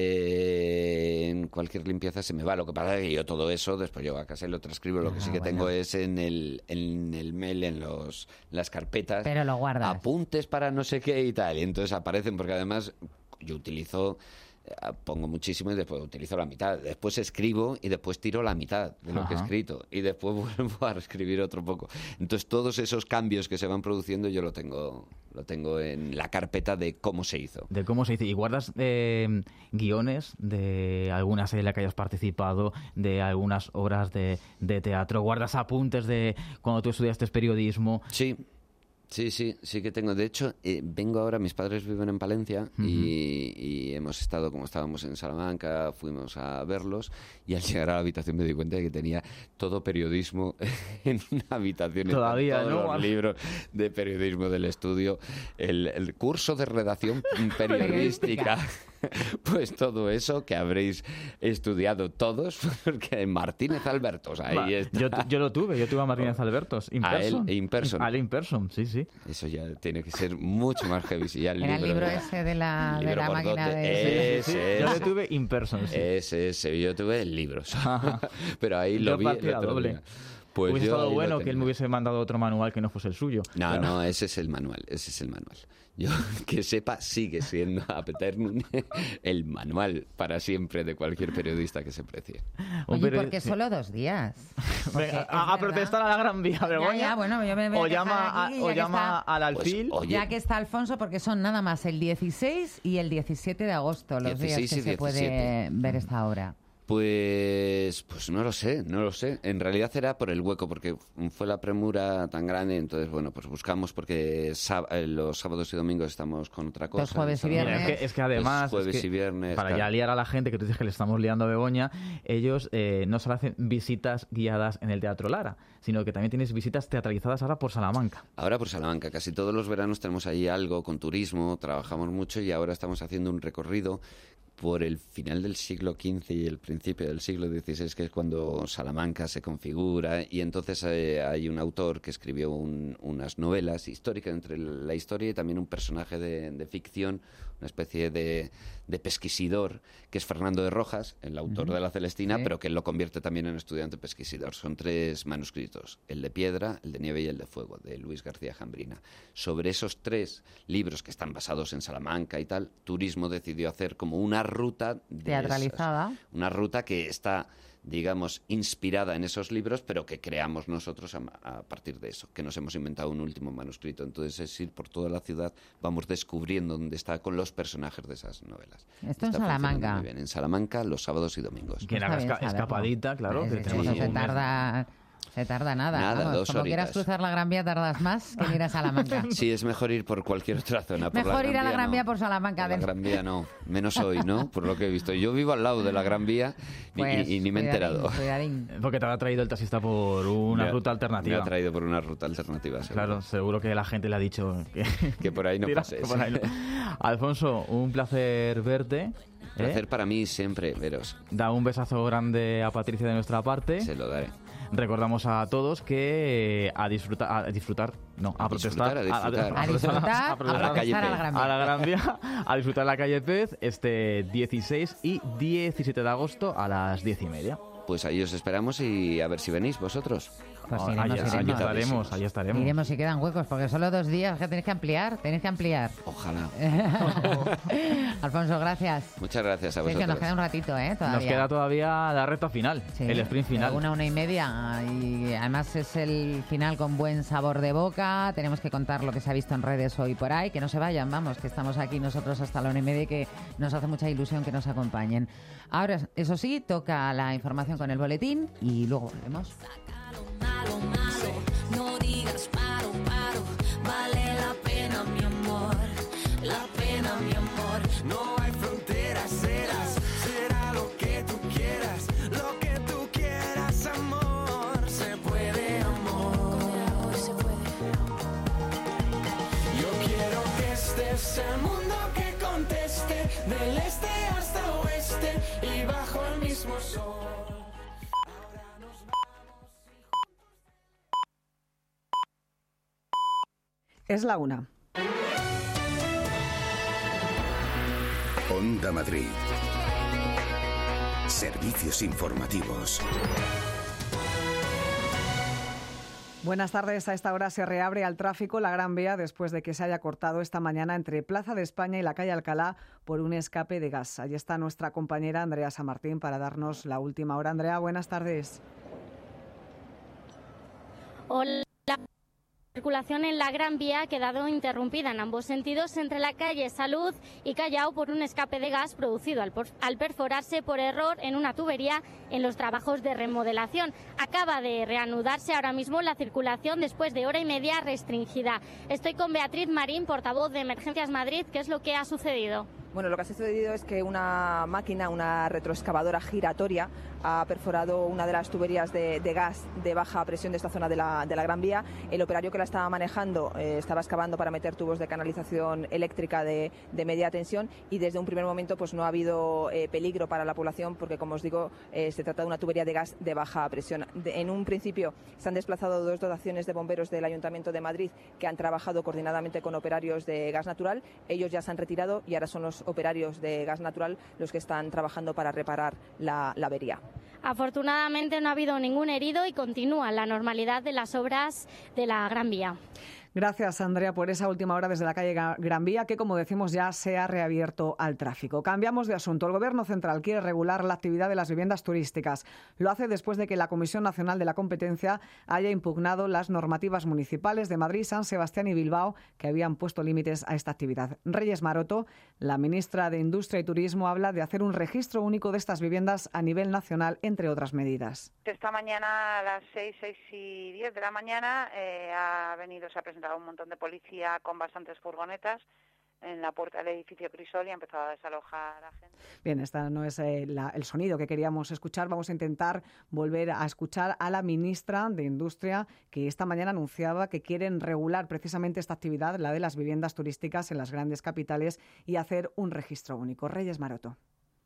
[SPEAKER 13] eh, en cualquier limpieza se me va. Lo que pasa es que yo todo eso, después yo a casa y lo transcribo. Lo que
[SPEAKER 4] Ah,
[SPEAKER 13] sí que
[SPEAKER 4] bueno.
[SPEAKER 13] tengo es en el, en el mail, en los las carpetas.
[SPEAKER 4] Pero lo guardas.
[SPEAKER 13] Apuntes para no sé qué y tal. Y entonces aparecen, porque además yo utilizo... pongo muchísimo y después utilizo la mitad. Después escribo y después tiro la mitad de lo
[SPEAKER 12] Ajá.
[SPEAKER 13] que he escrito. Y después vuelvo a reescribir otro poco. Entonces todos esos cambios que se van produciendo yo lo tengo, lo tengo en la carpeta de cómo se hizo.
[SPEAKER 12] De cómo se dice. ¿Y guardas eh, guiones de alguna serie en la que hayas participado, de algunas obras de, de teatro? ¿Guardas apuntes de cuando tú estudiaste periodismo?
[SPEAKER 13] Sí. Sí, sí, sí que tengo. De hecho, eh, vengo ahora, mis padres viven en Palencia
[SPEAKER 12] Uh-huh.
[SPEAKER 13] y, y hemos estado, como estábamos en Salamanca, fuimos a verlos y al llegar a la habitación me di cuenta de que tenía todo periodismo en una habitación.
[SPEAKER 12] Todavía,
[SPEAKER 13] Están todos
[SPEAKER 12] ¿no?
[SPEAKER 13] los libros de periodismo del estudio, el, el curso de redacción periodística. Pues todo eso que habréis estudiado todos, porque Martínez Albertos, ahí
[SPEAKER 12] Va,
[SPEAKER 13] está.
[SPEAKER 12] Yo, yo lo tuve, yo tuve a Martínez Albertos. In
[SPEAKER 13] A él,
[SPEAKER 12] person.
[SPEAKER 13] in person.
[SPEAKER 12] A él in person, sí, sí.
[SPEAKER 13] Eso ya tiene que ser mucho más heavy. Si ya el
[SPEAKER 4] Era el
[SPEAKER 13] libro,
[SPEAKER 4] libro
[SPEAKER 13] ya-
[SPEAKER 4] ese de la, de
[SPEAKER 13] libro
[SPEAKER 4] la
[SPEAKER 13] gordote.
[SPEAKER 4] máquina de...
[SPEAKER 13] Ese,
[SPEAKER 12] Sí,
[SPEAKER 13] ese.
[SPEAKER 12] yo lo tuve in person, sí.
[SPEAKER 13] Ese, ese. Yo tuve el libro. Pero ahí lo
[SPEAKER 12] Yo
[SPEAKER 13] vi
[SPEAKER 12] partida
[SPEAKER 13] el otro
[SPEAKER 12] doble.
[SPEAKER 13] día. Pues
[SPEAKER 12] Hubiese
[SPEAKER 13] yo
[SPEAKER 12] estado
[SPEAKER 13] ahí lo
[SPEAKER 12] bueno que él
[SPEAKER 13] tenía.
[SPEAKER 12] me hubiese mandado otro manual que no fuese el suyo.
[SPEAKER 13] No,
[SPEAKER 12] Claro.
[SPEAKER 13] no, ese es el manual, ese es el manual. Yo, que sepa, sigue siendo Ad Aeternum el manual para siempre de cualquier periodista que se precie.
[SPEAKER 12] Un
[SPEAKER 4] Oye,
[SPEAKER 12] periodi-
[SPEAKER 4] ¿por qué
[SPEAKER 12] sí.
[SPEAKER 4] solo dos días? Porque
[SPEAKER 12] Venga,
[SPEAKER 4] es
[SPEAKER 12] a, a
[SPEAKER 4] verdad-
[SPEAKER 12] protestar a la Gran Vía, Begoña.
[SPEAKER 4] Ya, ya, bueno, yo me voy a
[SPEAKER 12] o
[SPEAKER 4] quejar
[SPEAKER 12] llama,
[SPEAKER 4] aquí,
[SPEAKER 12] a-
[SPEAKER 4] ya
[SPEAKER 12] o
[SPEAKER 4] que
[SPEAKER 12] llama
[SPEAKER 4] está-
[SPEAKER 12] al alfil.
[SPEAKER 13] Pues, oye,
[SPEAKER 4] Ya que está Alfonso, porque son nada más el dieciséis y el diecisiete de agosto, los días que
[SPEAKER 13] dieciséis y
[SPEAKER 4] se puede
[SPEAKER 13] diecisiete.
[SPEAKER 4] ver esta obra.
[SPEAKER 13] Pues, pues no lo sé, no lo sé. En realidad era por el hueco, porque fue la premura tan grande. Entonces, bueno, pues buscamos porque sá- eh, los sábados y domingos estamos con otra cosa.
[SPEAKER 4] Los jueves y
[SPEAKER 13] Sábado-
[SPEAKER 4] viernes.
[SPEAKER 12] Mira, es, que, es que además,
[SPEAKER 13] Los jueves
[SPEAKER 12] es que
[SPEAKER 13] y viernes,
[SPEAKER 12] para
[SPEAKER 13] claro.
[SPEAKER 12] ya liar a la gente, que tú dices que le estamos liando a Begoña, ellos eh, no solo hacen visitas guiadas en el Teatro Lara, sino que también tienes visitas teatralizadas ahora por Salamanca.
[SPEAKER 13] Ahora por Salamanca, casi todos los veranos tenemos ahí algo con turismo, trabajamos mucho y ahora estamos haciendo un recorrido por el final del siglo quince y el principio del siglo dieciséis, que es cuando Salamanca se configura, y entonces eh, hay un autor que escribió un- unas novelas históricas entre la historia y también un personaje de, de ficción, una especie de, de pesquisidor, que es Fernando de Rojas, el autor
[SPEAKER 4] Ujú.
[SPEAKER 13] de La Celestina,
[SPEAKER 4] Sí.
[SPEAKER 13] pero que él lo convierte también en estudiante pesquisidor. Son tres manuscritos, el de piedra, el de nieve y el de fuego, de Luis García Jambrina. Sobre esos tres libros que están basados en Salamanca y tal, Turismo decidió hacer como una ruta de
[SPEAKER 4] Teatralizada.
[SPEAKER 13] esas, una ruta que está, digamos, inspirada en esos libros, pero que creamos nosotros a, a partir de eso, que nos hemos inventado un último manuscrito. Entonces es ir por toda la ciudad, vamos descubriendo dónde está con los personajes de esas novelas.
[SPEAKER 4] Esto en
[SPEAKER 13] Está funcionando
[SPEAKER 4] Salamanca.
[SPEAKER 13] muy bien. En Salamanca, los sábados y domingos.
[SPEAKER 12] Que
[SPEAKER 4] Está
[SPEAKER 12] haga
[SPEAKER 4] bien
[SPEAKER 12] esca-
[SPEAKER 4] saberlo.
[SPEAKER 12] escapadita, claro.
[SPEAKER 4] Pues
[SPEAKER 12] que
[SPEAKER 4] eso
[SPEAKER 12] tenemos
[SPEAKER 4] no
[SPEAKER 12] un
[SPEAKER 4] se
[SPEAKER 12] mes.
[SPEAKER 4] tarda, se tarda nada.
[SPEAKER 13] Nada,
[SPEAKER 4] Vamos,
[SPEAKER 13] dos
[SPEAKER 4] como quieras
[SPEAKER 13] horitas.
[SPEAKER 4] cruzar la Gran Vía tardas más que en ir a Salamanca.
[SPEAKER 13] Sí, es mejor ir por cualquier otra zona. Por
[SPEAKER 4] Mejor
[SPEAKER 13] la
[SPEAKER 4] ir a la Gran
[SPEAKER 13] no.
[SPEAKER 4] Vía por Salamanca.
[SPEAKER 13] Por la
[SPEAKER 4] del-
[SPEAKER 13] Gran Vía no, menos hoy, ¿no? Por lo que he visto. Yo vivo al lado de la Gran Vía y,
[SPEAKER 4] Pues,
[SPEAKER 13] y- y ni me he
[SPEAKER 4] cuidadín,
[SPEAKER 13] enterado.
[SPEAKER 4] cuidadín.
[SPEAKER 12] Porque te habrá traído el taxista por una
[SPEAKER 13] Me ha-
[SPEAKER 12] ruta
[SPEAKER 13] Me
[SPEAKER 12] alternativa.
[SPEAKER 13] ha traído por una ruta alternativa, seguro.
[SPEAKER 12] Claro, seguro que la gente le ha dicho que,
[SPEAKER 13] Que por ahí no
[SPEAKER 12] Tira,
[SPEAKER 13] pases.
[SPEAKER 12] que por ahí no. Alfonso, un placer verte. ¿eh?
[SPEAKER 13] Placer para mí siempre veros.
[SPEAKER 12] Da un besazo grande a Patricia de nuestra parte.
[SPEAKER 13] Se lo daré.
[SPEAKER 12] Recordamos a todos que eh, a disfrutar, a disfrutar, no, a,
[SPEAKER 13] A
[SPEAKER 12] protestar,
[SPEAKER 13] disfrutar, a disfrutar.
[SPEAKER 4] A disfrutar, a
[SPEAKER 12] protestar
[SPEAKER 13] la calle
[SPEAKER 4] protestar a la
[SPEAKER 13] Pez.
[SPEAKER 4] Gran Vía.
[SPEAKER 12] a la Gran Vía, a disfrutar la calle Pez este dieciséis y diecisiete de agosto a las diez y media.
[SPEAKER 13] Pues ahí os esperamos y a ver si venís vosotros.
[SPEAKER 4] Pues
[SPEAKER 12] allí,
[SPEAKER 4] iremos,
[SPEAKER 12] allí
[SPEAKER 4] iremos.
[SPEAKER 12] estaremos, allí estaremos.
[SPEAKER 4] Iremos si quedan huecos, porque solo dos días que tenéis que ampliar, tenéis que ampliar.
[SPEAKER 13] Ojalá.
[SPEAKER 4] Alfonso, gracias.
[SPEAKER 13] Muchas gracias a
[SPEAKER 4] Sergio,
[SPEAKER 13] vosotros.
[SPEAKER 4] nos queda un ratito, ¿eh? Todavía.
[SPEAKER 12] Nos queda todavía la recta final,
[SPEAKER 4] Sí,
[SPEAKER 12] el sprint final.
[SPEAKER 4] Una, una y media. Y además es el final con buen sabor de boca. Tenemos que contar lo que se ha visto en redes hoy por ahí. Que no se vayan, vamos, que estamos aquí nosotros hasta la una y media y que nos hace mucha ilusión que nos acompañen. Ahora, eso sí, toca la información con el boletín y luego volvemos.
[SPEAKER 14] Malo, malo, no digas paro, paro, vale la pena mi amor, la pena mi amor. No hay fronteras, serás, será lo que tú quieras, lo que tú quieras, amor. Se puede, amor, se puede. Yo quiero que estés el mundo que conteste, del este hasta oeste y bajo el mismo sol.
[SPEAKER 1] Es la una.
[SPEAKER 6] Onda Madrid. Servicios informativos.
[SPEAKER 1] Buenas tardes. A esta hora se reabre al tráfico la Gran Vía después de que se haya cortado esta mañana entre Plaza de España y la calle Alcalá por un escape de gas. Allí está nuestra compañera Andrea Samartín para darnos la última hora. Andrea, buenas tardes.
[SPEAKER 15] Hola. La circulación en la Gran Vía ha quedado interrumpida en ambos sentidos entre la calle Salud y Callao por un escape de gas producido al, por, al perforarse por error en una tubería en los trabajos de remodelación. Acaba de reanudarse ahora mismo la circulación después de hora y media restringida. Estoy con Beatriz Marín, portavoz de Emergencias Madrid. ¿Qué es lo que ha sucedido?
[SPEAKER 16] Bueno, lo que ha sucedido es que una máquina, una retroexcavadora giratoria, ha perforado una de las tuberías de, de gas de baja presión de esta zona de la, de la Gran Vía. El operario que la estaba manejando eh, estaba excavando para meter tubos de canalización eléctrica de, de media tensión y desde un primer momento pues no ha habido eh, peligro para la población porque, como os digo, eh, se trata de una tubería de gas de baja presión. De, en un principio se han desplazado dos dotaciones de bomberos del Ayuntamiento de Madrid que han trabajado coordinadamente con operarios de gas natural. Ellos ya se han retirado y ahora son los operarios de gas natural los que están trabajando para reparar la, la avería.
[SPEAKER 15] Afortunadamente no ha habido ningún herido y continúa la normalidad de las obras de la Gran Vía.
[SPEAKER 1] Gracias, Andrea, por esa última hora desde la calle Gran Vía, que, como decimos, ya se ha reabierto al tráfico. Cambiamos de asunto. El Gobierno central quiere regular la actividad de las viviendas turísticas. Lo hace después de que la Comisión Nacional de la Competencia haya impugnado las normativas municipales de Madrid, San Sebastián y Bilbao, que habían puesto límites a esta actividad. Reyes Maroto, la ministra de Industria y Turismo, habla de hacer un registro único de estas viviendas a nivel nacional, entre otras medidas.
[SPEAKER 17] Esta mañana a las seis, seis y diez de la mañana eh, ha venido, se ha presentado un montón de policía con bastantes furgonetas en la puerta del edificio Crisol y ha empezado a desalojar a gente.
[SPEAKER 1] Bien, este no es eh, la, el sonido que queríamos escuchar. Vamos a intentar volver a escuchar a la ministra de Industria, que esta mañana anunciaba que quieren regular precisamente esta actividad, la de las viviendas turísticas en las grandes capitales, y hacer un registro único. Reyes Maroto.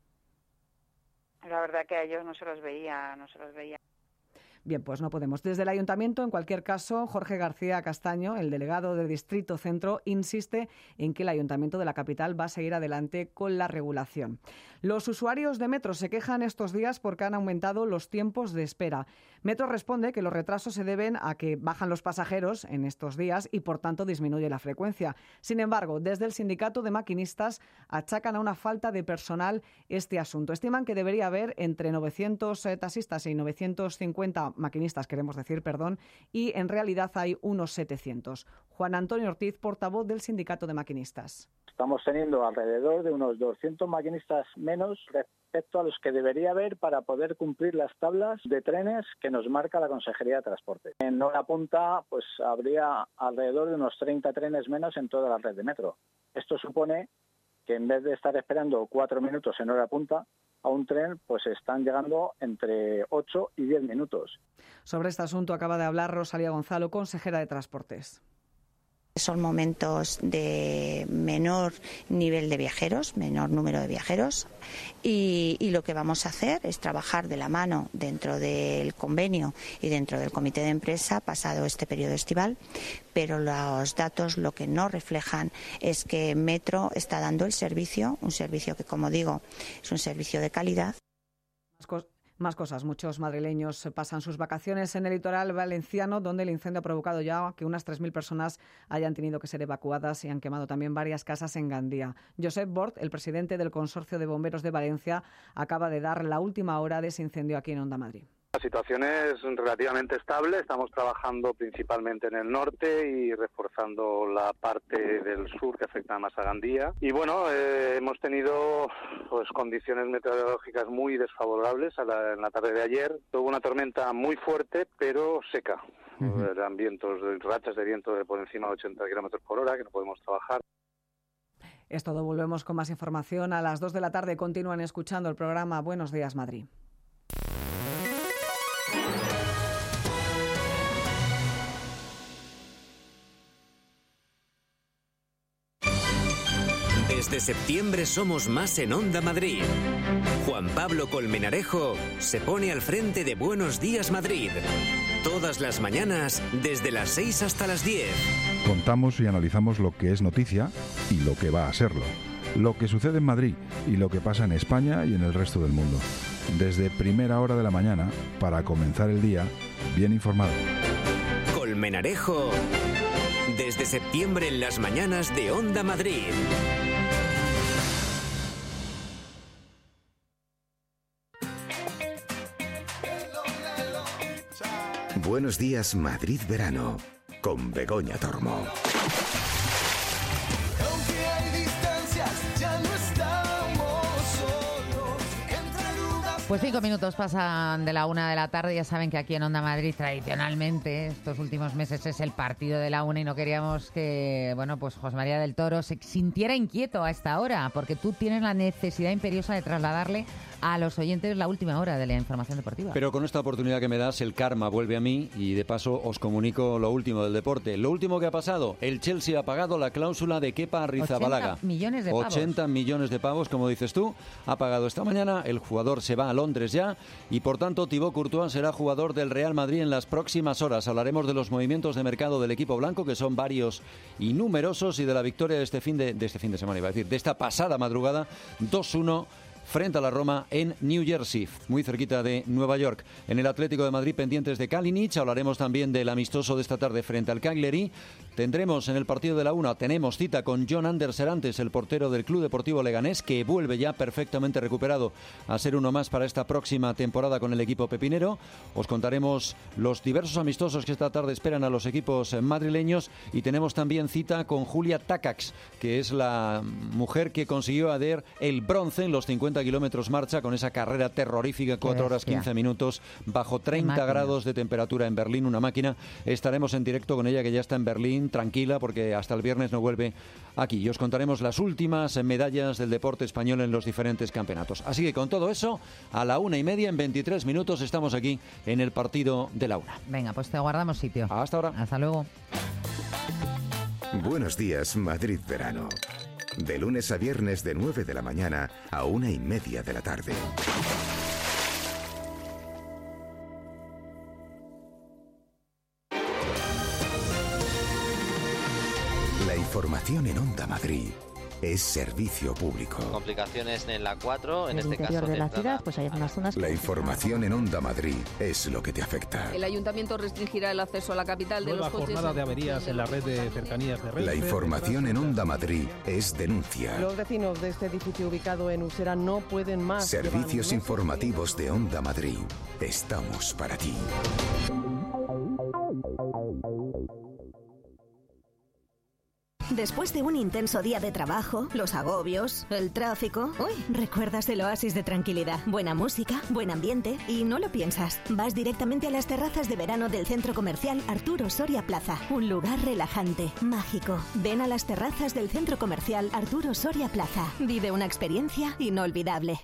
[SPEAKER 17] La verdad que a ellos no se los veía, no se los veía.
[SPEAKER 1] Bien, pues no podemos. Desde el Ayuntamiento, en cualquier caso, Jorge García Castaño, el delegado de Distrito Centro, insiste en que el Ayuntamiento de la capital va a seguir adelante con la regulación. Los usuarios de Metro se quejan estos días porque han aumentado los tiempos de espera. Metro responde que los retrasos se deben a que bajan los pasajeros en estos días y, por tanto, disminuye la frecuencia. Sin embargo, desde el sindicato de maquinistas achacan a una falta de personal este asunto. Estiman que debería haber entre novecientos eh, taxistas y novecientos cincuenta maquinistas, queremos decir, perdón, y en realidad hay unos setecientos. Juan Antonio Ortiz, portavoz del sindicato de maquinistas.
[SPEAKER 18] Estamos teniendo alrededor de unos doscientos maquinistas menos respecto a los que debería haber para poder cumplir las tablas de trenes que nos marca la Consejería de Transporte. En hora punta, pues habría alrededor de unos treinta trenes menos en toda la red de metro. Esto supone que en vez de estar esperando cuatro minutos en hora punta a un tren, pues están llegando entre ocho y diez minutos.
[SPEAKER 1] Sobre este asunto acaba de hablar Rosalía Gonzalo, consejera de Transportes.
[SPEAKER 19] Son momentos de menor nivel de viajeros, menor número de viajeros, y, y lo que vamos a hacer es trabajar de la mano dentro del convenio y dentro del comité de empresa pasado este periodo estival, pero los datos lo que no reflejan es que Metro está dando el servicio, un servicio que, como digo, es un servicio de calidad.
[SPEAKER 1] Más cosas. Muchos madrileños pasan sus vacaciones en el litoral valenciano, donde el incendio ha provocado ya que unas tres mil personas hayan tenido que ser evacuadas y han quemado también varias casas en Gandía. Josep Bort, el presidente del Consorcio de Bomberos de Valencia, acaba de dar la última hora de ese incendio aquí en Onda Madrid.
[SPEAKER 5] La situación es relativamente estable, estamos trabajando principalmente en el norte y reforzando la parte del sur que afecta más a Gandía. Y bueno, eh, hemos tenido pues, condiciones meteorológicas muy desfavorables a la, en la tarde de ayer. Hubo una tormenta muy fuerte pero seca. Uh-huh. Eran vientos, rachas de viento de por encima de ochenta kilómetros por hora que no podemos trabajar.
[SPEAKER 1] Es todo, volvemos con más información. A las dos de la tarde continúan escuchando el programa Buenos Días Madrid.
[SPEAKER 2] Desde septiembre somos más en Onda Madrid. Juan Pablo Colmenarejo se pone al frente de Buenos Días Madrid. Todas las mañanas, desde las seis hasta las diez.
[SPEAKER 3] Contamos y analizamos lo que es noticia y lo que va a serlo. Lo que sucede en Madrid y lo que pasa en España y en el resto del mundo. Desde primera hora de la mañana para comenzar el día bien informado.
[SPEAKER 2] Colmenarejo, desde septiembre en las mañanas de Onda Madrid.
[SPEAKER 6] Buenos días, Madrid Verano, con Begoña Tormo.
[SPEAKER 4] Pues cinco minutos pasan de la una de la tarde. Ya saben que aquí en Onda Madrid tradicionalmente estos últimos meses es el partido de la una y no queríamos que, bueno, pues José María del Toro se sintiera inquieto a esta hora, porque tú tienes la necesidad imperiosa de trasladarle a los oyentes la última hora de la información deportiva.
[SPEAKER 20] Pero con esta oportunidad que me das, el karma vuelve a mí y de paso os comunico lo último del deporte. Lo último que ha pasado, el Chelsea ha pagado la cláusula de Kepa Arrizabalaga.
[SPEAKER 4] ochenta millones de pavos.
[SPEAKER 20] ochenta millones de pavos, como dices tú, ha pagado esta mañana. El jugador se va a Londres ya y por tanto Thibaut Courtois será jugador del Real Madrid en las próximas horas. Hablaremos de los movimientos de mercado del equipo blanco, que son varios y numerosos, y de la victoria de este fin de, de este fin de semana, iba a decir, de esta pasada madrugada, dos uno frente a la Roma en New Jersey, muy cerquita de Nueva York. En el Atlético de Madrid, pendientes de Kalinic. Hablaremos también del amistoso de esta tarde frente al Cagliari. Tendremos en el partido de la una, tenemos cita con John Ander Serantes, el portero del Club Deportivo Leganés, que vuelve ya perfectamente recuperado a ser uno más para esta próxima temporada con el equipo pepinero. Os contaremos los diversos amistosos que esta tarde esperan a los equipos madrileños, y tenemos también cita con Julia Takacs, que es la mujer que consiguió ayer el bronce en los cincuenta kilómetros marcha con esa carrera terrorífica, cuatro horas quince minutos bajo treinta grados de temperatura en Berlín, una máquina. Estaremos en directo con ella, que ya está en Berlín, tranquila, porque hasta el viernes no vuelve aquí, y os contaremos las últimas medallas del deporte español en los diferentes campeonatos. Así que con todo eso, a la una y media, en veintitrés minutos, estamos aquí en el partido de la una.
[SPEAKER 4] Venga, pues te guardamos sitio.
[SPEAKER 20] Hasta ahora.
[SPEAKER 4] Hasta luego.
[SPEAKER 6] Buenos días, Madrid Verano. De lunes a viernes de nueve de la mañana a una y media de la tarde. La información en Onda Madrid es servicio público.
[SPEAKER 21] Complicaciones en la cuatro, en,
[SPEAKER 22] en
[SPEAKER 21] este
[SPEAKER 22] el interior
[SPEAKER 21] caso.
[SPEAKER 22] de la ciudad, pues hay algunas zonas.
[SPEAKER 6] La información en Onda Madrid es lo que te afecta.
[SPEAKER 23] El ayuntamiento restringirá el acceso a la capital de
[SPEAKER 24] Nueva
[SPEAKER 23] los coches.
[SPEAKER 24] jornada de averías en la red de cercanías de Renfe.
[SPEAKER 6] La información en Onda Madrid es denuncia.
[SPEAKER 25] Los vecinos de este edificio ubicado en Usera no pueden más.
[SPEAKER 6] Servicios informativos de Onda Madrid. Estamos para ti.
[SPEAKER 7] Después de un intenso día de trabajo, los agobios, el tráfico, uy, recuerdas el oasis de tranquilidad, buena música, buen ambiente y no lo piensas. Vas directamente a las terrazas de verano del centro comercial Arturo Soria Plaza, un lugar relajante, mágico. Ven a las terrazas del centro comercial Arturo Soria Plaza. Vive una experiencia inolvidable.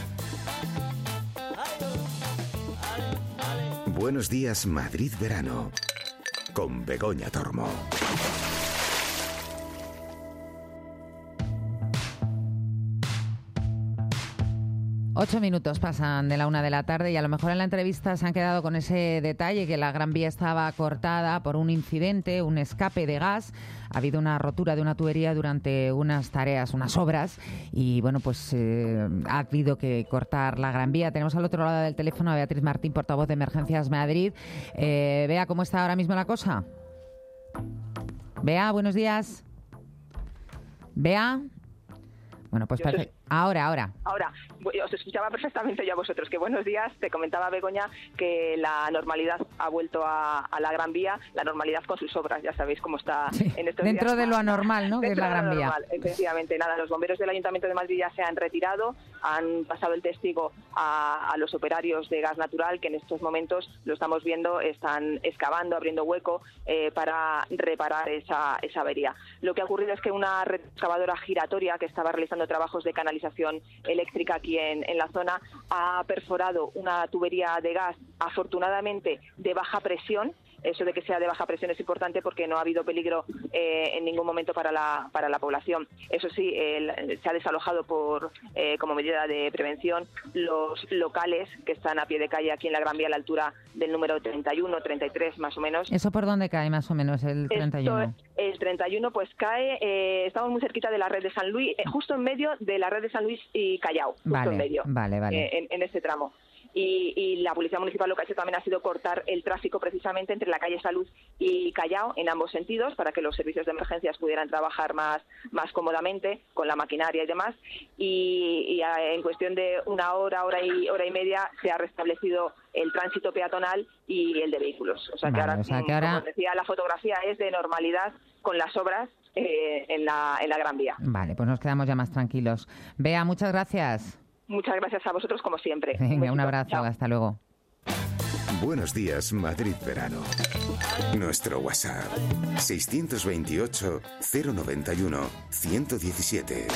[SPEAKER 6] Buenos días, Madrid Verano, con Begoña Tormo.
[SPEAKER 4] Ocho minutos pasan de la una de la tarde y a lo mejor en la entrevista se han quedado con ese detalle, que la Gran Vía estaba cortada por un incidente, un escape de gas. Ha habido una rotura de una tubería durante unas tareas, unas obras, y bueno, pues eh, ha habido que cortar la Gran Vía. Tenemos al otro lado del teléfono a Beatriz Martín, portavoz de Emergencias Madrid. Eh, Bea, ¿cómo está ahora mismo la cosa? Bea, buenos días. Bea. Bueno, pues parece... Ahora, ahora.
[SPEAKER 26] Ahora, os escuchaba perfectamente yo a vosotros. Que buenos días. Te comentaba, Begoña, que la normalidad ha vuelto a, a la Gran Vía, la normalidad con sus obras, ya sabéis cómo está
[SPEAKER 4] sí,
[SPEAKER 26] en estos
[SPEAKER 4] dentro
[SPEAKER 26] días.
[SPEAKER 4] de lo anormal, ¿no? Que es la Gran Vía.
[SPEAKER 26] Normal, efectivamente, nada, los bomberos del Ayuntamiento de Madrid ya se han retirado, han pasado el testigo a, a los operarios de gas natural, que en estos momentos, lo estamos viendo, están excavando, abriendo hueco eh, para reparar esa, esa avería. Lo que ha ocurrido es que una excavadora giratoria que estaba realizando trabajos de canalización eléctrica aquí en, en la zona ha perforado una tubería de gas, afortunadamente de baja presión, eso de que sea de baja presión es importante porque no ha habido peligro eh, en ningún momento para la, para la población. Eso sí, eh, se ha desalojado por eh, como medida de prevención los locales que están a pie de calle aquí en la Gran Vía a la altura del número treinta y uno, treinta y tres más o menos.
[SPEAKER 4] ¿Eso por dónde cae más o menos el treinta y uno?
[SPEAKER 26] Esto, el treinta y uno pues cae, eh, estamos muy cerquita de la red de San Luis, eh, justo en medio de la red de San Luis y Callao, justo
[SPEAKER 4] vale,
[SPEAKER 26] en medio,
[SPEAKER 4] vale, vale.
[SPEAKER 26] Eh, en, en este tramo. Y, y la Policía Municipal lo que ha hecho también ha sido cortar el tráfico precisamente entre la calle Salud y Callao en ambos sentidos para que los servicios de emergencias pudieran trabajar más, más cómodamente con la maquinaria y demás. Y, y a, en cuestión de una hora, hora y, hora y media se ha restablecido el tránsito peatonal y el de vehículos. O sea,
[SPEAKER 4] vale,
[SPEAKER 26] que ahora,
[SPEAKER 4] o sea que ahora,
[SPEAKER 26] como decía, la fotografía es de normalidad con las obras eh, en, la, en la Gran Vía.
[SPEAKER 4] Vale, pues nos quedamos ya más tranquilos. Bea, muchas gracias.
[SPEAKER 26] Muchas gracias a vosotros, como siempre.
[SPEAKER 4] Venga,
[SPEAKER 26] un,
[SPEAKER 4] un abrazo,
[SPEAKER 26] Chao.
[SPEAKER 4] hasta luego.
[SPEAKER 6] Buenos días, Madrid Verano. Nuestro WhatsApp, seiscientos veintiocho, cero noventa y uno, ciento diecisiete.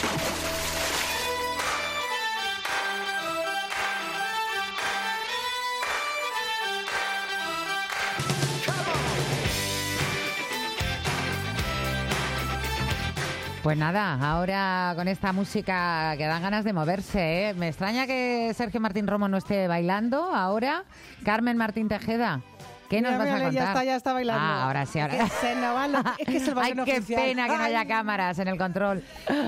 [SPEAKER 4] Pues nada, ahora con esta música que dan ganas de moverse, ¿eh? Me extraña que Sergio Martín Romo no esté bailando ahora. Carmen Martín Tejeda, ¿qué nos
[SPEAKER 8] Mira,
[SPEAKER 4] vas a
[SPEAKER 8] mírale,
[SPEAKER 4] contar?
[SPEAKER 8] ya está, ya está bailando.
[SPEAKER 4] Ah, ahora sí, ahora.
[SPEAKER 8] Es que, se nos van los- es que es el
[SPEAKER 4] Ay,
[SPEAKER 8] bailón
[SPEAKER 4] qué
[SPEAKER 8] oficial.
[SPEAKER 4] pena que no haya
[SPEAKER 8] Ay.
[SPEAKER 4] cámaras en el control.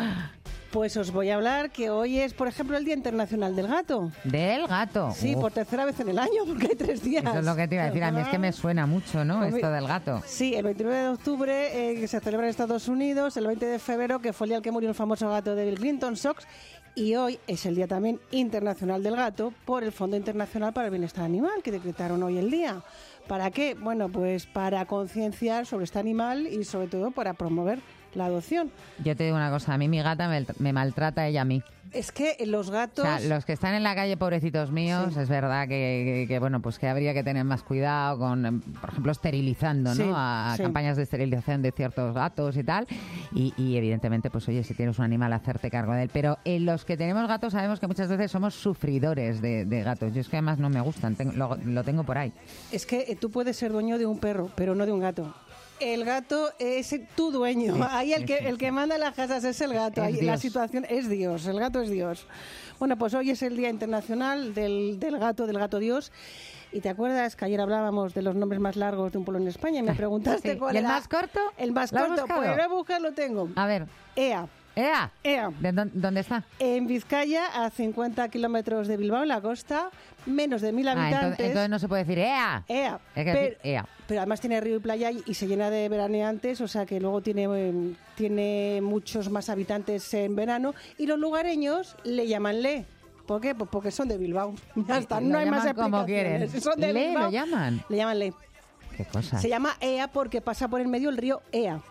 [SPEAKER 8] Pues os voy a hablar que hoy es, por ejemplo, el Día Internacional del Gato.
[SPEAKER 4] Del gato.
[SPEAKER 8] Sí,
[SPEAKER 4] Uf,
[SPEAKER 8] por tercera vez en el año, porque hay tres días.
[SPEAKER 4] eso es lo que te iba a decir. A mí es que me suena mucho, ¿no?
[SPEAKER 8] Pues mi-
[SPEAKER 4] Esto del gato.
[SPEAKER 8] Sí, el veintinueve de octubre, eh, que se celebra en Estados Unidos, el veinte de febrero, que fue el día en que murió el famoso gato de Bill Clinton, Sox, y hoy es el Día también Internacional del Gato por el Fondo Internacional para el Bienestar Animal, que decretaron hoy el día. ¿Para qué? Bueno, pues para concienciar sobre este animal y sobre todo para promover la adopción.
[SPEAKER 4] Yo te digo una cosa, a mí mi gata me, me maltrata ella a mí.
[SPEAKER 8] Es que los gatos...
[SPEAKER 4] O sea, los que están en la calle, pobrecitos míos,
[SPEAKER 8] Sí.
[SPEAKER 4] es verdad que, que- que, bueno, pues que habría que tener más cuidado con, em, por ejemplo, esterilizando, ¿no?
[SPEAKER 8] Sí,
[SPEAKER 4] A
[SPEAKER 8] sí.
[SPEAKER 4] campañas de esterilización de ciertos gatos y tal. Y, y, evidentemente, pues oye, si tienes un animal, hacerte cargo de él. Pero en los que tenemos gatos sabemos que muchas veces somos sufridores de, de gatos. Yo es que además no me gustan, tengo- lo, lo tengo por ahí.
[SPEAKER 8] Es que eh, tú puedes ser dueño de un perro, pero no de un gato. El gato es tu dueño.
[SPEAKER 4] Sí,
[SPEAKER 8] Ahí el
[SPEAKER 4] sí,
[SPEAKER 8] que
[SPEAKER 4] sí.
[SPEAKER 8] el que manda en las casas es el gato.
[SPEAKER 4] Es
[SPEAKER 8] Ahí la
[SPEAKER 4] Dios.
[SPEAKER 8] situación es Dios. El gato es Dios. Bueno, pues hoy es el Día Internacional del, del Gato, del Gato Dios. Y te acuerdas que ayer hablábamos de los nombres más largos de un pueblo en España y me preguntaste
[SPEAKER 4] Sí.
[SPEAKER 8] cuál
[SPEAKER 4] ¿Y el
[SPEAKER 8] era.
[SPEAKER 4] más corto?
[SPEAKER 8] El más
[SPEAKER 4] ¿Lo has
[SPEAKER 8] corto.
[SPEAKER 4] buscado?
[SPEAKER 8] Pues lo he buscado, lo tengo.
[SPEAKER 4] A ver.
[SPEAKER 8] Ea.
[SPEAKER 4] ¡Ea!
[SPEAKER 8] Ea.
[SPEAKER 4] ¿De dónde, dónde está?
[SPEAKER 8] En Vizcaya, a cincuenta kilómetros de Bilbao, en la costa, menos de mil
[SPEAKER 4] Ah,
[SPEAKER 8] habitantes.
[SPEAKER 4] entonces, entonces no se puede decir ¡ea!
[SPEAKER 8] Ea.
[SPEAKER 4] Hay que
[SPEAKER 8] Pero-
[SPEAKER 4] decir ¡ea!
[SPEAKER 8] Pero además tiene río y playa y, y se llena de veraneantes, o sea que luego tiene, eh, tiene muchos más habitantes en verano. Y los lugareños le llaman Le. ¿Por qué? Pues porque son de Bilbao. Ya está,
[SPEAKER 4] Lo
[SPEAKER 8] no hay más
[SPEAKER 4] llaman como
[SPEAKER 8] explicaciones.
[SPEAKER 4] quieren.
[SPEAKER 8] Son de
[SPEAKER 4] Le
[SPEAKER 8] Bilbao.
[SPEAKER 4] lo llaman.
[SPEAKER 8] Le llaman Le.
[SPEAKER 4] ¿Qué cosa?
[SPEAKER 8] Se llama Ea porque pasa por el medio el río Ea.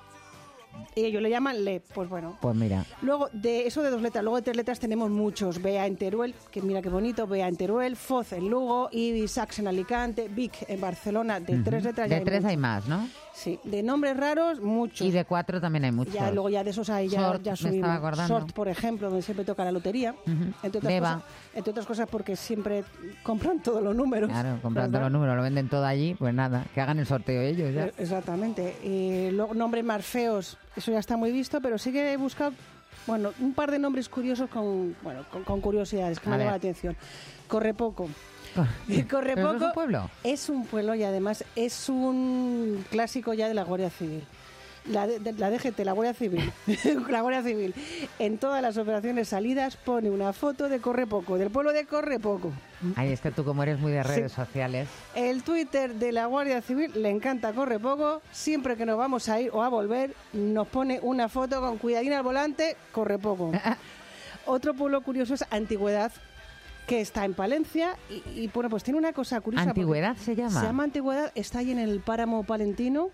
[SPEAKER 8] Y ellos le llaman Le. Pues bueno.
[SPEAKER 4] Pues mira.
[SPEAKER 8] Luego, de eso de dos letras, luego de tres letras tenemos muchos. Bea en Teruel, que mira qué bonito, Bea en Teruel, Foz en Lugo, Ibis, Sax en Alicante, Vic en Barcelona, de
[SPEAKER 4] Ujú.
[SPEAKER 8] tres letras ya
[SPEAKER 4] De
[SPEAKER 8] hay
[SPEAKER 4] tres
[SPEAKER 8] muchos.
[SPEAKER 4] hay más, ¿no?
[SPEAKER 8] Sí, de nombres raros, muchos.
[SPEAKER 4] Y de cuatro también hay muchos.
[SPEAKER 8] Ya, luego ya de esos hay ya,
[SPEAKER 4] Sort,
[SPEAKER 8] ya
[SPEAKER 4] me
[SPEAKER 8] subimos.
[SPEAKER 4] estaba acordando.
[SPEAKER 8] Sort, por ejemplo, donde siempre toca la lotería.
[SPEAKER 4] Ujú.
[SPEAKER 8] entre, otras
[SPEAKER 4] Deva.
[SPEAKER 8] cosas, entre otras cosas porque siempre compran todos los números.
[SPEAKER 4] Claro, comprando
[SPEAKER 8] ¿verdad?
[SPEAKER 4] los números, lo venden todo allí, pues nada, que hagan el sorteo ellos ya.
[SPEAKER 8] Eh, Exactamente. Y luego nombres más feos, eso ya está muy visto, pero sí que he buscado, bueno, un par de nombres curiosos con, bueno, con, con curiosidades que me
[SPEAKER 4] A
[SPEAKER 8] han llamado la
[SPEAKER 4] ver.
[SPEAKER 8] atención. Correpoco.
[SPEAKER 4] ¿Pero
[SPEAKER 8] Correpoco
[SPEAKER 4] es un pueblo?
[SPEAKER 8] es un pueblo y además es un clásico ya de la Guardia Civil. La, de, de- la D G T, la Guardia Civil, la Guardia Civil, en todas las operaciones salidas pone una foto de Correpoco, del pueblo de Correpoco.
[SPEAKER 4] Ay, es que tú como eres muy de redes sociales.
[SPEAKER 8] El Twitter de la Guardia Civil le encanta Correpoco, siempre que nos vamos a ir o a volver nos pone una foto con cuidadín al volante, Correpoco. Otro pueblo curioso es Antigüedad, que está en Palencia y, y, bueno, pues tiene una cosa curiosa. porque
[SPEAKER 4] ¿Antigüedad se llama?
[SPEAKER 8] Se llama Antigüedad, está ahí en el páramo palentino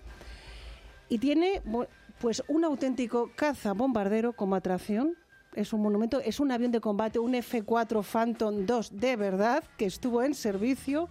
[SPEAKER 8] y tiene bu- pues un auténtico caza bombardero como atracción. Es un monumento, es un avión de combate, un F cuatro Phantom dos de verdad, que estuvo en servicio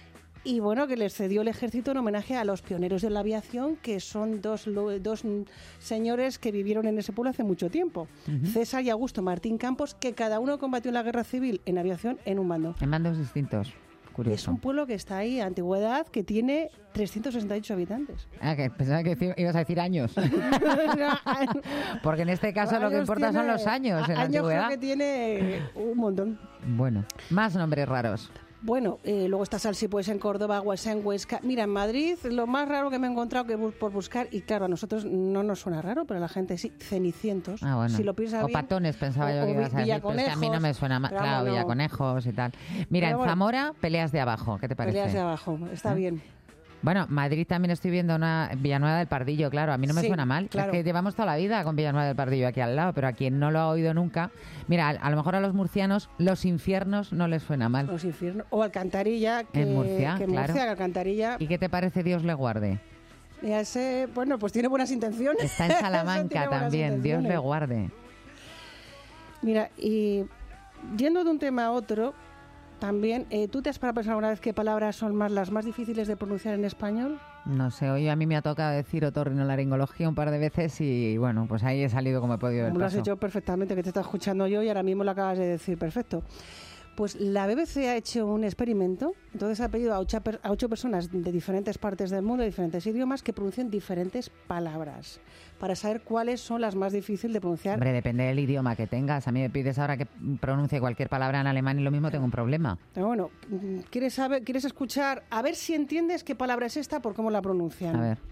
[SPEAKER 8] y bueno, que les cedió el ejército en homenaje a los pioneros de la aviación, que son dos, lo- dos mm, señores que vivieron en ese pueblo hace mucho tiempo.
[SPEAKER 4] Ujú.
[SPEAKER 8] César y Augusto Martín Campos, que cada uno combatió en la guerra civil en aviación en un bando.
[SPEAKER 4] En bandos distintos. curioso.
[SPEAKER 8] Es un pueblo que está ahí, antigüedad, que tiene trescientos sesenta y ocho habitantes.
[SPEAKER 4] Ah, que pensaba que ibas a decir años. Porque en este caso
[SPEAKER 8] Años
[SPEAKER 4] lo que importa
[SPEAKER 8] tiene,
[SPEAKER 4] son los años en la
[SPEAKER 8] años
[SPEAKER 4] antigüedad.
[SPEAKER 8] creo que tiene un montón.
[SPEAKER 4] Bueno, más nombres raros.
[SPEAKER 8] Bueno, eh, luego está Salsipues en Córdoba, Huesa en Huesca. Mira, en Madrid lo más raro que me he encontrado que bu- por buscar, y claro, a nosotros no nos suena raro, pero a la gente sí, Cenicientos.
[SPEAKER 4] Ah, bueno.
[SPEAKER 8] Si lo piensas
[SPEAKER 4] o
[SPEAKER 8] bien,
[SPEAKER 4] patones, pensaba
[SPEAKER 8] o-
[SPEAKER 4] yo que
[SPEAKER 8] o
[SPEAKER 4] ibas a decir, pero es que a mí no me suena más.
[SPEAKER 8] pero
[SPEAKER 4] Claro,
[SPEAKER 8] vamos, no.
[SPEAKER 4] Villaconejos y tal. Mira,
[SPEAKER 8] Pero
[SPEAKER 4] en
[SPEAKER 8] bueno.
[SPEAKER 4] Zamora, peleas de abajo, ¿qué te parece?
[SPEAKER 8] Peleas de abajo, está
[SPEAKER 4] ¿Eh?
[SPEAKER 8] bien.
[SPEAKER 4] Bueno, Madrid también estoy viendo una Villanueva del Pardillo, claro, a mí no me
[SPEAKER 8] Sí,
[SPEAKER 4] suena mal.
[SPEAKER 8] claro.
[SPEAKER 4] Es que llevamos toda la vida con Villanueva del Pardillo aquí al lado, pero a quien no lo ha oído nunca, mira, a, a lo mejor a los murcianos los infiernos no les suena mal.
[SPEAKER 8] Los infiernos. O Alcantarilla, que
[SPEAKER 4] En Murcia,
[SPEAKER 8] que en
[SPEAKER 4] claro.
[SPEAKER 8] Murcia, que Alcantarilla.
[SPEAKER 4] ¿Y qué te parece Dios le guarde?
[SPEAKER 8] Y a ese, bueno, pues tiene buenas intenciones.
[SPEAKER 4] Está en
[SPEAKER 8] Tiene
[SPEAKER 4] Salamanca
[SPEAKER 8] buenas
[SPEAKER 4] también, Dios le
[SPEAKER 8] intenciones.
[SPEAKER 4] guarde.
[SPEAKER 8] Mira, y yendo de un tema a otro, también, eh, ¿tú te has parado a pensar alguna vez qué palabras son más las más difíciles de pronunciar en español?
[SPEAKER 4] No sé, hoy a mí me ha tocado decir otorrinolaringología un par de veces y bueno, pues ahí he salido como he podido del
[SPEAKER 8] Como lo has
[SPEAKER 4] paso.
[SPEAKER 8] hecho perfectamente, que te está escuchando yo y ahora mismo lo acabas de decir perfecto. Pues la B B C ha hecho un experimento, entonces ha pedido a ocho, per- a ocho personas de diferentes partes del mundo, de diferentes idiomas, que pronuncien diferentes palabras, para saber cuáles son las más difíciles de pronunciar.
[SPEAKER 4] Hombre, depende del idioma que tengas. A mí me pides ahora que pronuncie cualquier palabra en alemán y lo mismo tengo un problema.
[SPEAKER 8] Pero bueno, ¿quieres saber, quieres escuchar? A ver si entiendes qué palabra es esta por cómo la pronuncian.
[SPEAKER 4] A ver.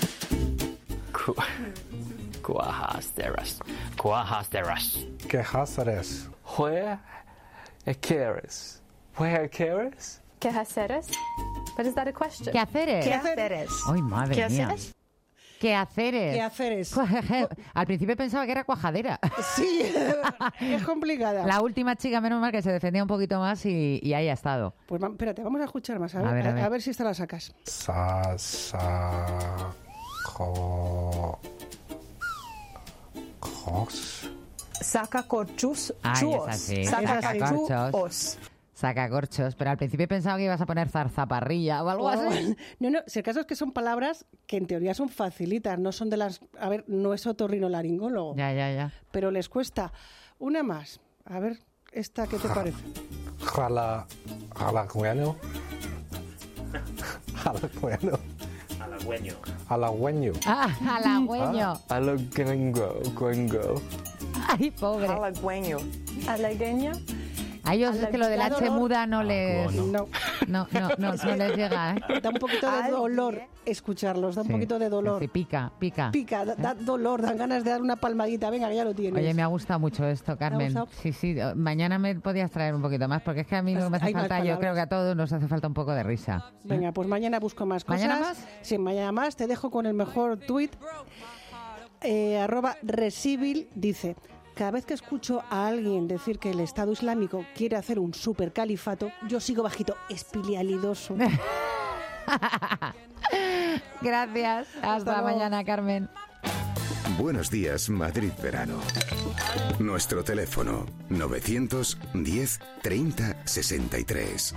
[SPEAKER 9] Cuajasteras. Cuajasteras.
[SPEAKER 10] Quejaceres.
[SPEAKER 9] Where quieres? Where quieres?
[SPEAKER 11] ¿Qué haceres? But is that a question?
[SPEAKER 4] ¿Qué haceres?
[SPEAKER 11] ¿Qué haceres?
[SPEAKER 4] Ay, madre
[SPEAKER 11] ¿Qué
[SPEAKER 4] mía.
[SPEAKER 11] haceres?
[SPEAKER 4] ¿Qué haceres?
[SPEAKER 8] ¿Qué haceres?
[SPEAKER 4] Al principio pensaba que era cuajadera.
[SPEAKER 8] Sí, es complicada.
[SPEAKER 4] La última chica, menos mal, que se defendía un poquito más y, y ahí ha estado.
[SPEAKER 8] Pues va- espérate, vamos a escuchar más, a ver,
[SPEAKER 4] A ver, a
[SPEAKER 8] a-
[SPEAKER 4] ver.
[SPEAKER 8] a ver si esta la sacas.
[SPEAKER 10] Sa, sa, jo, jos.
[SPEAKER 11] Sacacorchus.
[SPEAKER 4] Ay,
[SPEAKER 11] chuos.
[SPEAKER 4] es así.
[SPEAKER 11] Sacacorchus.
[SPEAKER 4] Sacacorchos. Sacacorchos. Pero al principio pensaba que ibas a poner zarzaparrilla o algo así.
[SPEAKER 8] No, no, si el caso es que son palabras que en teoría son facilitas, no son de las... A ver, no es otorrinolaringólogo,
[SPEAKER 4] Ya, ya, ya.
[SPEAKER 8] pero les cuesta. Una más. A ver, ¿esta qué te parece?
[SPEAKER 10] Jala, halagüeno. Halagüeno.
[SPEAKER 9] Halagüeño.
[SPEAKER 10] Halagüeño.
[SPEAKER 4] Ah, halagüeño.
[SPEAKER 9] Halagüengo. Gwengo.
[SPEAKER 4] Ay, pobre.
[SPEAKER 11] Halagüeño. Halagüeño.
[SPEAKER 4] A ellos es que lo del
[SPEAKER 8] Da
[SPEAKER 4] H
[SPEAKER 8] dolor.
[SPEAKER 4] muda no les...
[SPEAKER 8] No,
[SPEAKER 4] No, no, no, no les llega, ¿eh?
[SPEAKER 8] da un poquito de dolor escucharlos, da un
[SPEAKER 4] Sí.
[SPEAKER 8] poquito de dolor.
[SPEAKER 4] Sí, pica, pica.
[SPEAKER 8] Pica, da, da dolor, dan ganas de dar una palmadita. Venga, que ya lo tienes.
[SPEAKER 4] Oye, me ha gustado mucho esto, Carmen.
[SPEAKER 8] gustado?
[SPEAKER 4] Sí, sí. Mañana me podías traer un poquito más, porque es que a mí lo que me hace
[SPEAKER 8] Hay más
[SPEAKER 4] falta, yo
[SPEAKER 8] palabras.
[SPEAKER 4] creo que a todos nos hace falta un poco de risa.
[SPEAKER 8] Venga, pues mañana busco más cosas.
[SPEAKER 4] ¿Mañana más?
[SPEAKER 8] Sí, mañana más. Te dejo con el mejor tuit. Eh, arroba Resivil dice: cada vez que escucho a alguien decir que el Estado Islámico quiere hacer un supercalifato, yo sigo bajito, espilialidoso.
[SPEAKER 4] Gracias. Hasta,
[SPEAKER 8] luego.
[SPEAKER 4] mañana, Carmen.
[SPEAKER 6] Buenos días, Madrid Verano. Nuestro teléfono novecientos diez treinta sesenta y tres.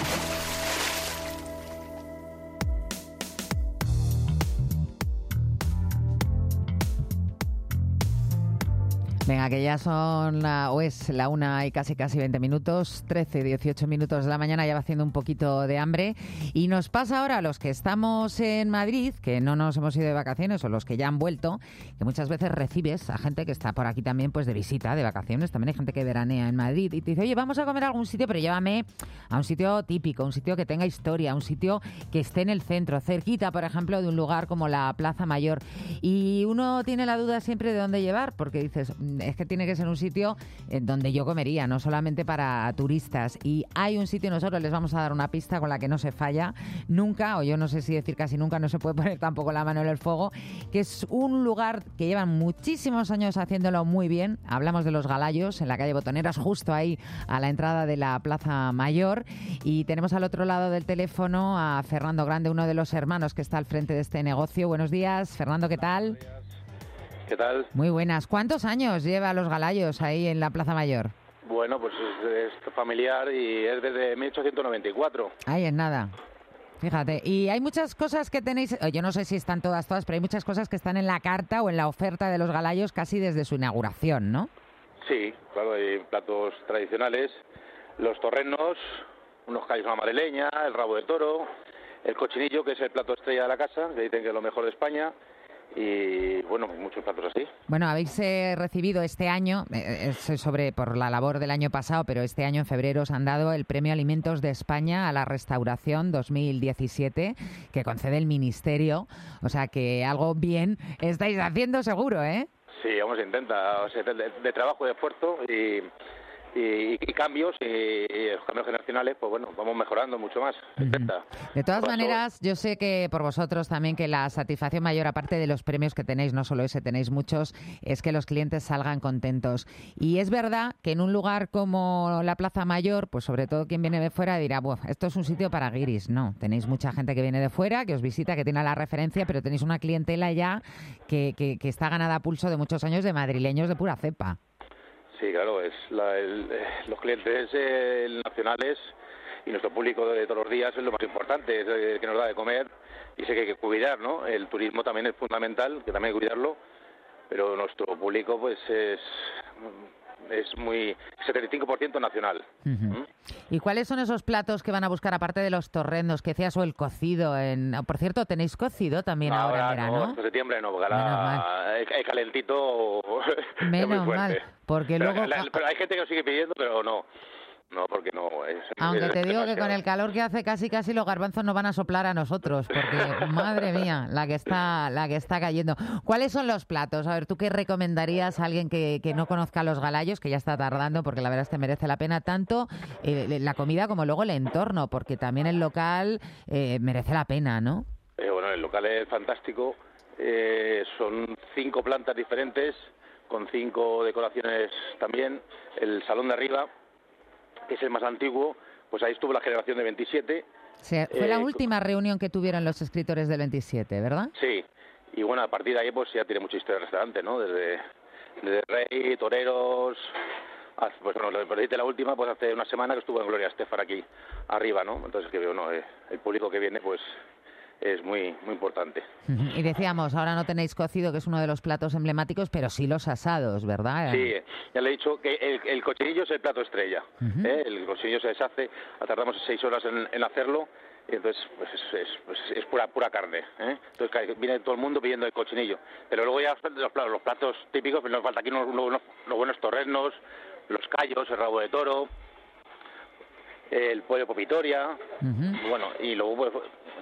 [SPEAKER 4] Venga, que ya son la, o es la una y casi casi veinte minutos, trece, dieciocho minutos de la mañana, ya va haciendo un poquito de hambre. Y nos pasa ahora a los que estamos en Madrid, que no nos hemos ido de vacaciones, o los que ya han vuelto, que muchas veces recibes a gente que está por aquí también pues de visita, de vacaciones. También hay gente que veranea en Madrid y te dice, oye, vamos a comer a algún sitio, pero llévame a un sitio típico, un sitio que tenga historia, un sitio que esté en el centro, cerquita, por ejemplo, de un lugar como la Plaza Mayor. Y uno tiene la duda siempre de dónde llevar, porque dices, es que tiene que ser un sitio en donde yo comería, no solamente para turistas. Y hay un sitio, nosotros les vamos a dar una pista con la que no se falla nunca, o yo no sé si decir casi nunca, no se puede poner tampoco la mano en el fuego, que es un lugar que llevan muchísimos años haciéndolo muy bien. Hablamos de Los Galayos, en la calle Botoneras, justo ahí a la entrada de la Plaza Mayor. Y tenemos al otro lado del teléfono a Fernando Grande, uno de los hermanos que está al frente de este negocio. Buenos días, Fernando, ¿qué tal?
[SPEAKER 12] ¿Qué tal?
[SPEAKER 4] Muy buenas. ¿Cuántos años lleva Los Galayos ahí en la Plaza Mayor?
[SPEAKER 12] Bueno, pues es, es familiar y es desde mil ochocientos noventa y cuatro.
[SPEAKER 4] Ahí es nada. Fíjate. Y hay muchas cosas que tenéis, yo no sé si están todas, todas, pero hay muchas cosas que están en la carta o en la oferta de Los Galayos casi desde su inauguración, ¿no?
[SPEAKER 12] Sí, claro, hay platos tradicionales, los torrenos, unos callos a la madrileña, el rabo de toro, el cochinillo, que es el plato estrella de la casa, que dicen que es lo mejor de España, y bueno, muchos platos así.
[SPEAKER 4] Bueno, habéis eh, recibido este año, eh, es sobre por la labor del año pasado, pero este año en febrero os han dado el Premio Alimentos de España a la Restauración dos mil diecisiete, que concede el Ministerio, o sea que algo bien estáis haciendo seguro, ¿eh?
[SPEAKER 12] Sí, vamos, intenta, o sea, de, de trabajo, de esfuerzo y... Y, y cambios y, y los cambios generacionales, pues bueno, vamos mejorando mucho más.
[SPEAKER 4] Uh-huh. De todas
[SPEAKER 12] Por
[SPEAKER 4] maneras, yo sé que por vosotros también que la satisfacción mayor, aparte de los premios que tenéis, no solo ese, tenéis muchos, es que los clientes salgan contentos. Y es verdad que en un lugar como la Plaza Mayor, pues sobre todo quien viene de fuera dirá, bueno, esto es un sitio para guiris. No, tenéis mucha gente que viene de fuera, que os visita, que tiene la referencia, pero tenéis una clientela ya que, que, que está ganada a pulso de muchos años de madrileños de pura cepa.
[SPEAKER 12] Sí, claro, es la, el, eh, los clientes eh, nacionales y nuestro público de todos los días es lo más importante, es el que nos da de comer y sé que hay que cuidar, ¿no? El turismo también es fundamental, que también hay que cuidarlo, pero nuestro público pues es es muy setenta y cinco por ciento nacional.
[SPEAKER 4] Uh-huh. ¿Mm? ¿Y cuáles son esos platos que van a buscar aparte de los torrendos que decías o el cocido? En... Por cierto, ¿tenéis cocido también no, ahora, ahora en verano?
[SPEAKER 12] No, en septiembre no, porque ahora el calentito
[SPEAKER 4] Menos
[SPEAKER 12] es muy fuerte.
[SPEAKER 4] mal, porque
[SPEAKER 12] pero,
[SPEAKER 4] luego...
[SPEAKER 12] La, pero hay gente que lo sigue pidiendo, pero no. No, porque no es...
[SPEAKER 4] Aunque
[SPEAKER 12] es
[SPEAKER 4] te digo
[SPEAKER 12] demasiado.
[SPEAKER 4] que con el calor que hace casi casi los garbanzos nos van a soplar a nosotros, porque madre mía, la que está la que está cayendo. ¿Cuáles son los platos? A ver, ¿tú qué recomendarías a alguien que, que no conozca los Galayos, que ya está tardando, porque la verdad es que merece la pena tanto eh, la comida como luego el entorno, porque también el local eh, merece la pena, ¿no?
[SPEAKER 12] Eh, bueno, el local es fantástico, eh, son cinco plantas diferentes, con cinco decoraciones también, el salón de arriba, que es el más antiguo, pues ahí estuvo la generación de veintisiete.
[SPEAKER 4] Sí, fue
[SPEAKER 12] eh,
[SPEAKER 4] la última reunión que tuvieron los escritores del veintisiete, ¿verdad?
[SPEAKER 12] Sí, y bueno, a partir de ahí pues ya tiene mucha historia el restaurante, ¿no? Desde, desde Rey, toreros, hasta, pues bueno, lo de la última, pues hace una semana que estuvo en Gloria Estefan aquí arriba, ¿no? Entonces que veo, ¿no? Eh, el público que viene pues es muy muy importante.
[SPEAKER 4] Y decíamos, ahora no tenéis cocido, que es uno de los platos emblemáticos, pero sí los asados, ¿verdad?
[SPEAKER 12] Sí, ya le he dicho que el, el cochinillo es el plato estrella. Uh-huh. ¿eh? El cochinillo se deshace, tardamos seis horas en, en hacerlo, y entonces pues es, es, pues, es pura pura carne. ¿eh? Entonces viene todo el mundo pidiendo el cochinillo. Pero luego ya los, los platos típicos, pues nos falta aquí unos, unos, unos buenos torrenos, los callos, el rabo de toro, el pollo popitoria, uh-huh. Bueno, y luego pues,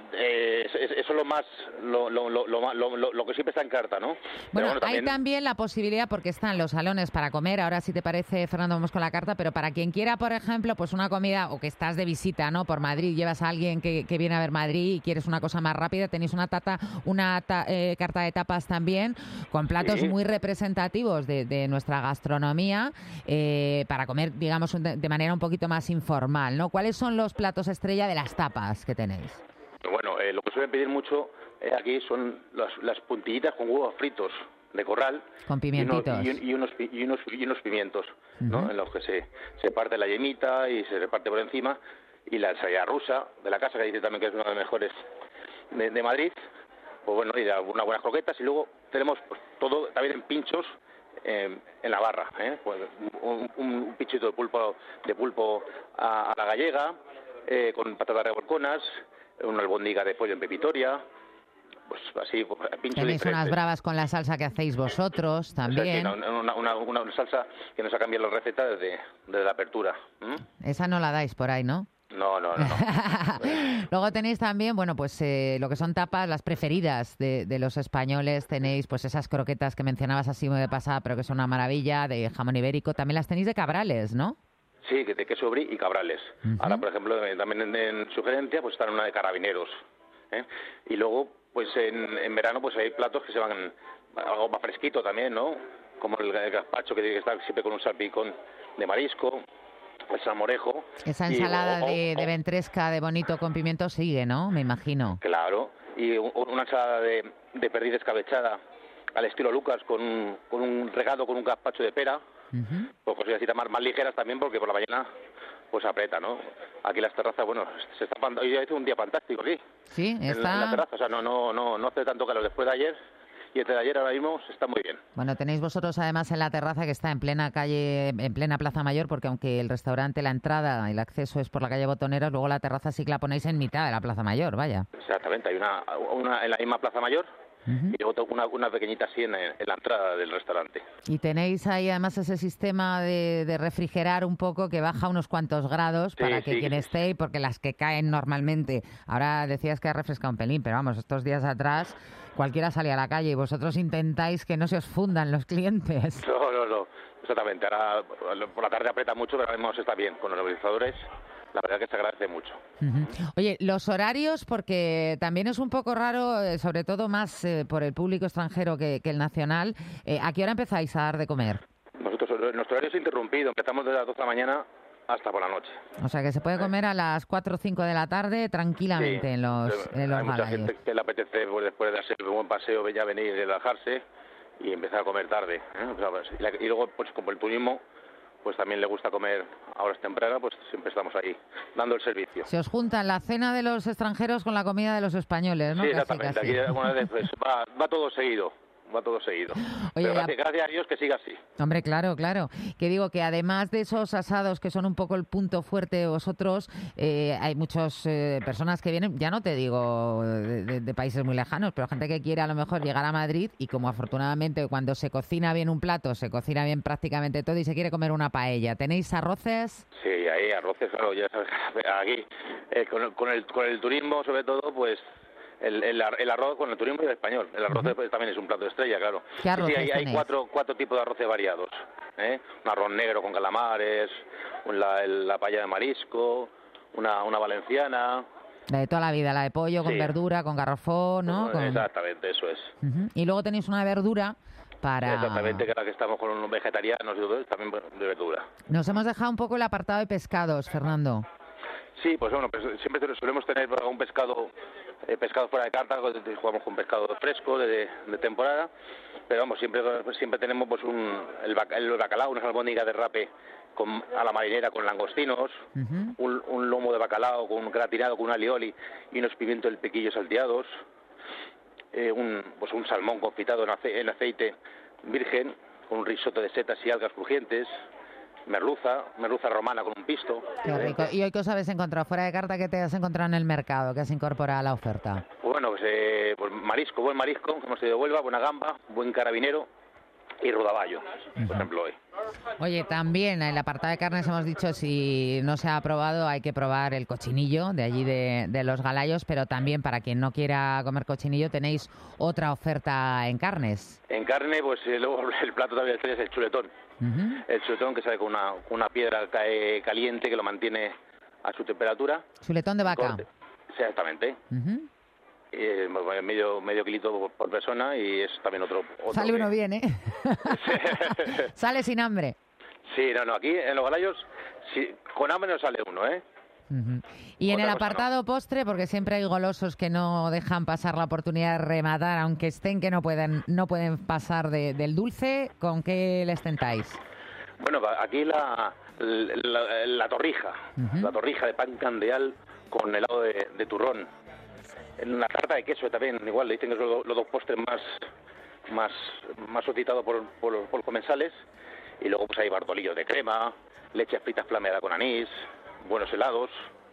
[SPEAKER 12] eh, eso es lo más lo, lo, lo, lo, lo, lo que siempre está en carta, ¿no?
[SPEAKER 4] Bueno,
[SPEAKER 12] bueno también...
[SPEAKER 4] hay también la posibilidad, porque están los salones para comer, ahora si te parece, Fernando, vamos con la carta, pero para quien quiera, por ejemplo, pues una comida, o que estás de visita, ¿no? Por Madrid, llevas a alguien que, que viene a ver Madrid y quieres una cosa más rápida, tenéis una tata, una ta, eh, carta de tapas también, con platos sí. muy representativos de, de nuestra gastronomía, eh, para comer, digamos, de, de manera un poquito más informal, ¿no? ¿Cuáles son los platos estrella de las tapas que tenéis?
[SPEAKER 12] Bueno, eh, lo que suelen pedir mucho eh, aquí son las, las puntillitas con huevos fritos de corral.
[SPEAKER 4] Con pimientitos.
[SPEAKER 12] Y, uno, y, y, unos, y, unos, y unos pimientos, uh-huh. ¿no? En los que se, se parte la yemita y se reparte por encima. Y la ensalada rusa de la casa, que dice también que es una de las mejores de, de Madrid. Pues bueno, y de unas buenas croquetas. Y luego tenemos pues, todo también en pinchos eh, en la barra. ¿eh? Pues un, un pinchito de pulpo, de pulpo a, a la gallega, eh, con patatas revolconas, una albóndiga de pollo en pepitoria, pues así, pues, pincho
[SPEAKER 4] Tenéis
[SPEAKER 12] diferente.
[SPEAKER 4] Unas bravas con la salsa que hacéis vosotros también.
[SPEAKER 12] O sea, una, una, una, una salsa que nos ha cambiado la receta desde, desde la apertura. ¿Mm?
[SPEAKER 4] Esa no la dais por ahí, ¿no?
[SPEAKER 12] No, no, no. no.
[SPEAKER 4] Luego tenéis también, bueno, pues eh, lo que son tapas, las preferidas de, de los españoles. Tenéis pues esas croquetas que mencionabas así muy de pasada, pero que son una maravilla, de jamón ibérico. También las tenéis de cabrales, ¿no?
[SPEAKER 12] Sí, de queso brie y cabrales. Uh-huh. Ahora, por ejemplo, también en, en sugerencia, pues están una de carabineros. ¿eh? Y luego, pues en, en verano, pues hay platos que se van algo más fresquito también, ¿no? Como el, el gazpacho, que tiene que estar siempre con un salpicón de marisco, el salmorejo.
[SPEAKER 4] Esa ensalada
[SPEAKER 12] y, o, o,
[SPEAKER 4] de, de ventresca de bonito con pimiento sigue, ¿no? Me imagino.
[SPEAKER 12] Claro. Y un, una ensalada de, de perdiz escabechada al estilo Lucas, con un, con un regado con un gazpacho de pera. Uh-huh. Pues cositas más, más ligeras también, porque por la mañana pues aprieta, ¿no? Aquí las terrazas, bueno, se está hoy ha hecho un día fantástico aquí.
[SPEAKER 4] Sí, está.
[SPEAKER 12] En, en la terraza, o sea, no no no no hace tanto calor después de ayer y el de ayer ahora mismo está muy bien.
[SPEAKER 4] Bueno, tenéis vosotros además en la terraza que está en plena calle, en plena Plaza Mayor, porque aunque el restaurante, la entrada, el acceso es por la calle Botoneras, luego la terraza sí que la ponéis en mitad de la Plaza Mayor, vaya.
[SPEAKER 12] Exactamente, hay una, una en la misma Plaza Mayor. Uh-huh. Y luego una, una pequeñita así en, en la entrada del restaurante.
[SPEAKER 4] Y tenéis ahí además ese sistema de, de refrigerar un poco que baja unos cuantos grados sí, para que sí, quien sí. esté, porque las que caen normalmente, ahora decías que ha refrescado un pelín, pero vamos, estos días atrás cualquiera salía a la calle y vosotros intentáis que no se os fundan los clientes.
[SPEAKER 12] No, no, no, exactamente. Ahora por la tarde aprieta mucho, pero ahora mismo está bien con los nebulizadores. La verdad que se agradece mucho.
[SPEAKER 4] Uh-huh. Oye, los horarios, porque también es un poco raro, eh, sobre todo más eh, por el público extranjero que, que el nacional. Eh, ¿A qué hora empezáis a dar de comer?
[SPEAKER 12] Nosotros, nuestro horario es interrumpido. Empezamos desde las doce de la mañana hasta por la noche.
[SPEAKER 4] O sea, que se puede comer a las cuatro o cinco de la tarde tranquilamente sí. en los en los
[SPEAKER 12] Hay mucha
[SPEAKER 4] Galayos.
[SPEAKER 12] Gente que le apetece pues, después de hacer un buen paseo, ya venir y relajarse y empezar a comer tarde. ¿eh? Y luego, pues como el turismo, pues también le gusta comer a horas tempranas, pues siempre estamos ahí dando el servicio.
[SPEAKER 4] Se os juntan la cena de los extranjeros con la comida de los españoles, ¿no?
[SPEAKER 12] Sí,
[SPEAKER 4] casi,
[SPEAKER 12] exactamente.
[SPEAKER 4] casi.
[SPEAKER 12] Aquí alguna vez pues, va, va todo seguido. Va todo seguido.
[SPEAKER 4] Oye,
[SPEAKER 12] Pero gracias, gracias a Dios que siga así.
[SPEAKER 4] Hombre, claro, claro. Que digo que además de esos asados que son un poco el punto fuerte de vosotros, eh, hay muchas eh, personas que vienen, ya no te digo de, de, de países muy lejanos, pero gente que quiere a lo mejor llegar a Madrid y como afortunadamente cuando se cocina bien un plato, se cocina bien prácticamente todo y se quiere comer una paella. ¿Tenéis arroces?
[SPEAKER 12] Sí, ahí arroces, claro, ya sabes, aquí eh, con, con, el, con el turismo sobre todo, pues El, el, el arroz con el turismo y el español. El arroz uh-huh. también es un plato de estrella, claro.
[SPEAKER 4] ¿Qué arroz
[SPEAKER 12] sí, hay, hay cuatro, cuatro tipos de arroces variados. ¿eh? Un arroz negro con calamares, la, la paella de marisco, una, una valenciana.
[SPEAKER 4] La de toda la vida, la de pollo con sí. verdura, con garrofón, ¿no? Con...
[SPEAKER 12] Exactamente, eso es.
[SPEAKER 4] Uh-huh. Y luego tenéis una verdura para...
[SPEAKER 12] Exactamente, que ahora que estamos con unos vegetarianos y todo, también de verdura.
[SPEAKER 4] Nos hemos dejado un poco el apartado de pescados, Fernando.
[SPEAKER 12] Sí, pues bueno, pues siempre solemos tener un pescado eh, pescado fuera de carta, jugamos con pescado fresco de, de temporada, pero vamos, siempre siempre tenemos pues un el, bac, el bacalao, una albóndiga de rape con, a la marinera con langostinos, uh-huh. un, un lomo de bacalao con gratinado con un alioli y unos pimientos del piquillo salteados, eh, un pues un salmón confitado en, ace, en aceite virgen con un risotto de setas y algas crujientes. Merluza, merluza romana con un pisto.
[SPEAKER 4] Qué rico. ¿Y hoy qué os habéis encontrado fuera de carta? ¿Qué te has encontrado en el mercado? ¿Qué has incorporado a la oferta?
[SPEAKER 12] Bueno, pues, eh, pues marisco, buen marisco, hemos ido de Huelva, buena gamba, buen carabinero y rodaballo, uh-huh. por ejemplo, hoy.
[SPEAKER 4] Oye, también en el apartado de carnes hemos dicho, si no se ha probado, hay que probar el cochinillo de allí de, de los Galayos, pero también para quien no quiera comer cochinillo tenéis otra oferta en carnes.
[SPEAKER 12] En carne, pues eh, luego el plato también es el chuletón. Uh-huh. El chuletón que sale con una, una piedra caliente que lo mantiene a su temperatura.
[SPEAKER 4] Chuletón de vaca.
[SPEAKER 12] Corte. Exactamente.
[SPEAKER 4] Uh-huh.
[SPEAKER 12] Eh, medio medio kilito por, por persona y es también otro, otro
[SPEAKER 4] sale
[SPEAKER 12] que...
[SPEAKER 4] uno bien, ¿eh? Sale sin hambre.
[SPEAKER 12] Sí, no, no, aquí en los Galayos sí, con hambre no sale uno, ¿eh?
[SPEAKER 4] Uh-huh. Y Otra en el apartado no. postre, porque siempre hay golosos que no dejan pasar la oportunidad de rematar, aunque estén que no pueden no pueden pasar de, del dulce, ¿con qué les tentáis?
[SPEAKER 12] Bueno, aquí la, la, la torrija, uh-huh. la torrija de pan candeal con helado de, de turrón. En una tarta de queso también, igual, le dicen que son los, los dos postres más más más solicitados por, por, los, por los comensales. Y luego pues hay bartolillos de crema, leche frita flameada con anís, buenos helados.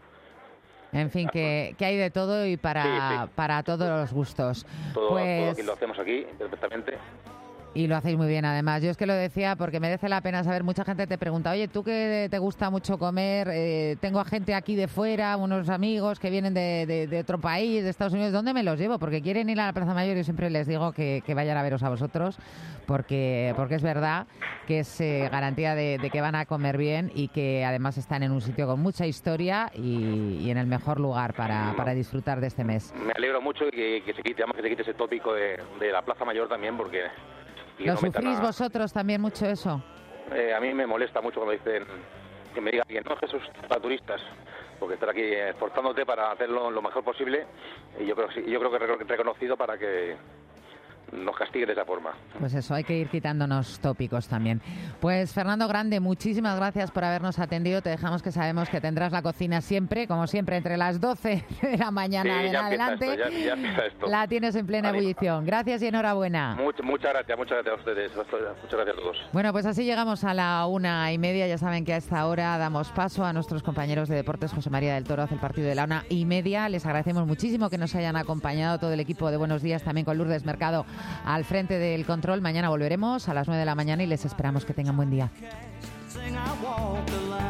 [SPEAKER 4] En fin, que, que hay de todo y para, sí, sí. para todos los gustos.
[SPEAKER 12] Todo,
[SPEAKER 4] pues...
[SPEAKER 12] todo aquí lo hacemos aquí perfectamente.
[SPEAKER 4] Y lo hacéis muy bien, además. Yo es que lo decía porque merece la pena saber. Mucha gente te pregunta, oye, ¿tú que te gusta mucho comer? Eh, tengo a gente aquí de fuera, unos amigos que vienen de, de, de otro país, de Estados Unidos. ¿Dónde me los llevo? Porque quieren ir a la Plaza Mayor y siempre les digo que, que vayan a veros a vosotros, porque porque es verdad que es eh, garantía de, de que van a comer bien y que además están en un sitio con mucha historia y, y en el mejor lugar para, para disfrutar de este mes.
[SPEAKER 12] Me alegro mucho que, que se quite, además que se quite ese tópico de, de la Plaza Mayor también, porque...
[SPEAKER 4] ¿Lo
[SPEAKER 12] no
[SPEAKER 4] sufrís a... vosotros también mucho eso?
[SPEAKER 12] Eh, a mí me molesta mucho cuando dicen que me digan que no, Jesús, para turistas, porque estar aquí esforzándote para hacerlo lo mejor posible y yo creo, yo creo que es reconocido para que nos castigue de esa forma.
[SPEAKER 4] Pues eso, hay que ir quitándonos tópicos también. Pues Fernando Grande, muchísimas gracias por habernos atendido. Te dejamos, que sabemos que tendrás la cocina siempre, como siempre, entre las doce de la mañana
[SPEAKER 12] Sí,
[SPEAKER 4] en
[SPEAKER 12] ya
[SPEAKER 4] adelante.
[SPEAKER 12] empieza esto, ya, ya empieza esto.
[SPEAKER 4] La tienes en plena
[SPEAKER 12] Ánimo.
[SPEAKER 4] ebullición. Gracias y enhorabuena.
[SPEAKER 12] Much- muchas gracias, muchas gracias a ustedes. Muchas gracias a todos.
[SPEAKER 4] Bueno, pues así llegamos a la una y media. Ya saben que a esta hora damos paso a nuestros compañeros de deportes. José María del Toro hace el partido de la una y media. Les agradecemos muchísimo que nos hayan acompañado todo el equipo de Buenos Días, también con Lourdes Mercado al frente del control. Mañana volveremos a las nueve de la mañana y les esperamos que tengan buen día.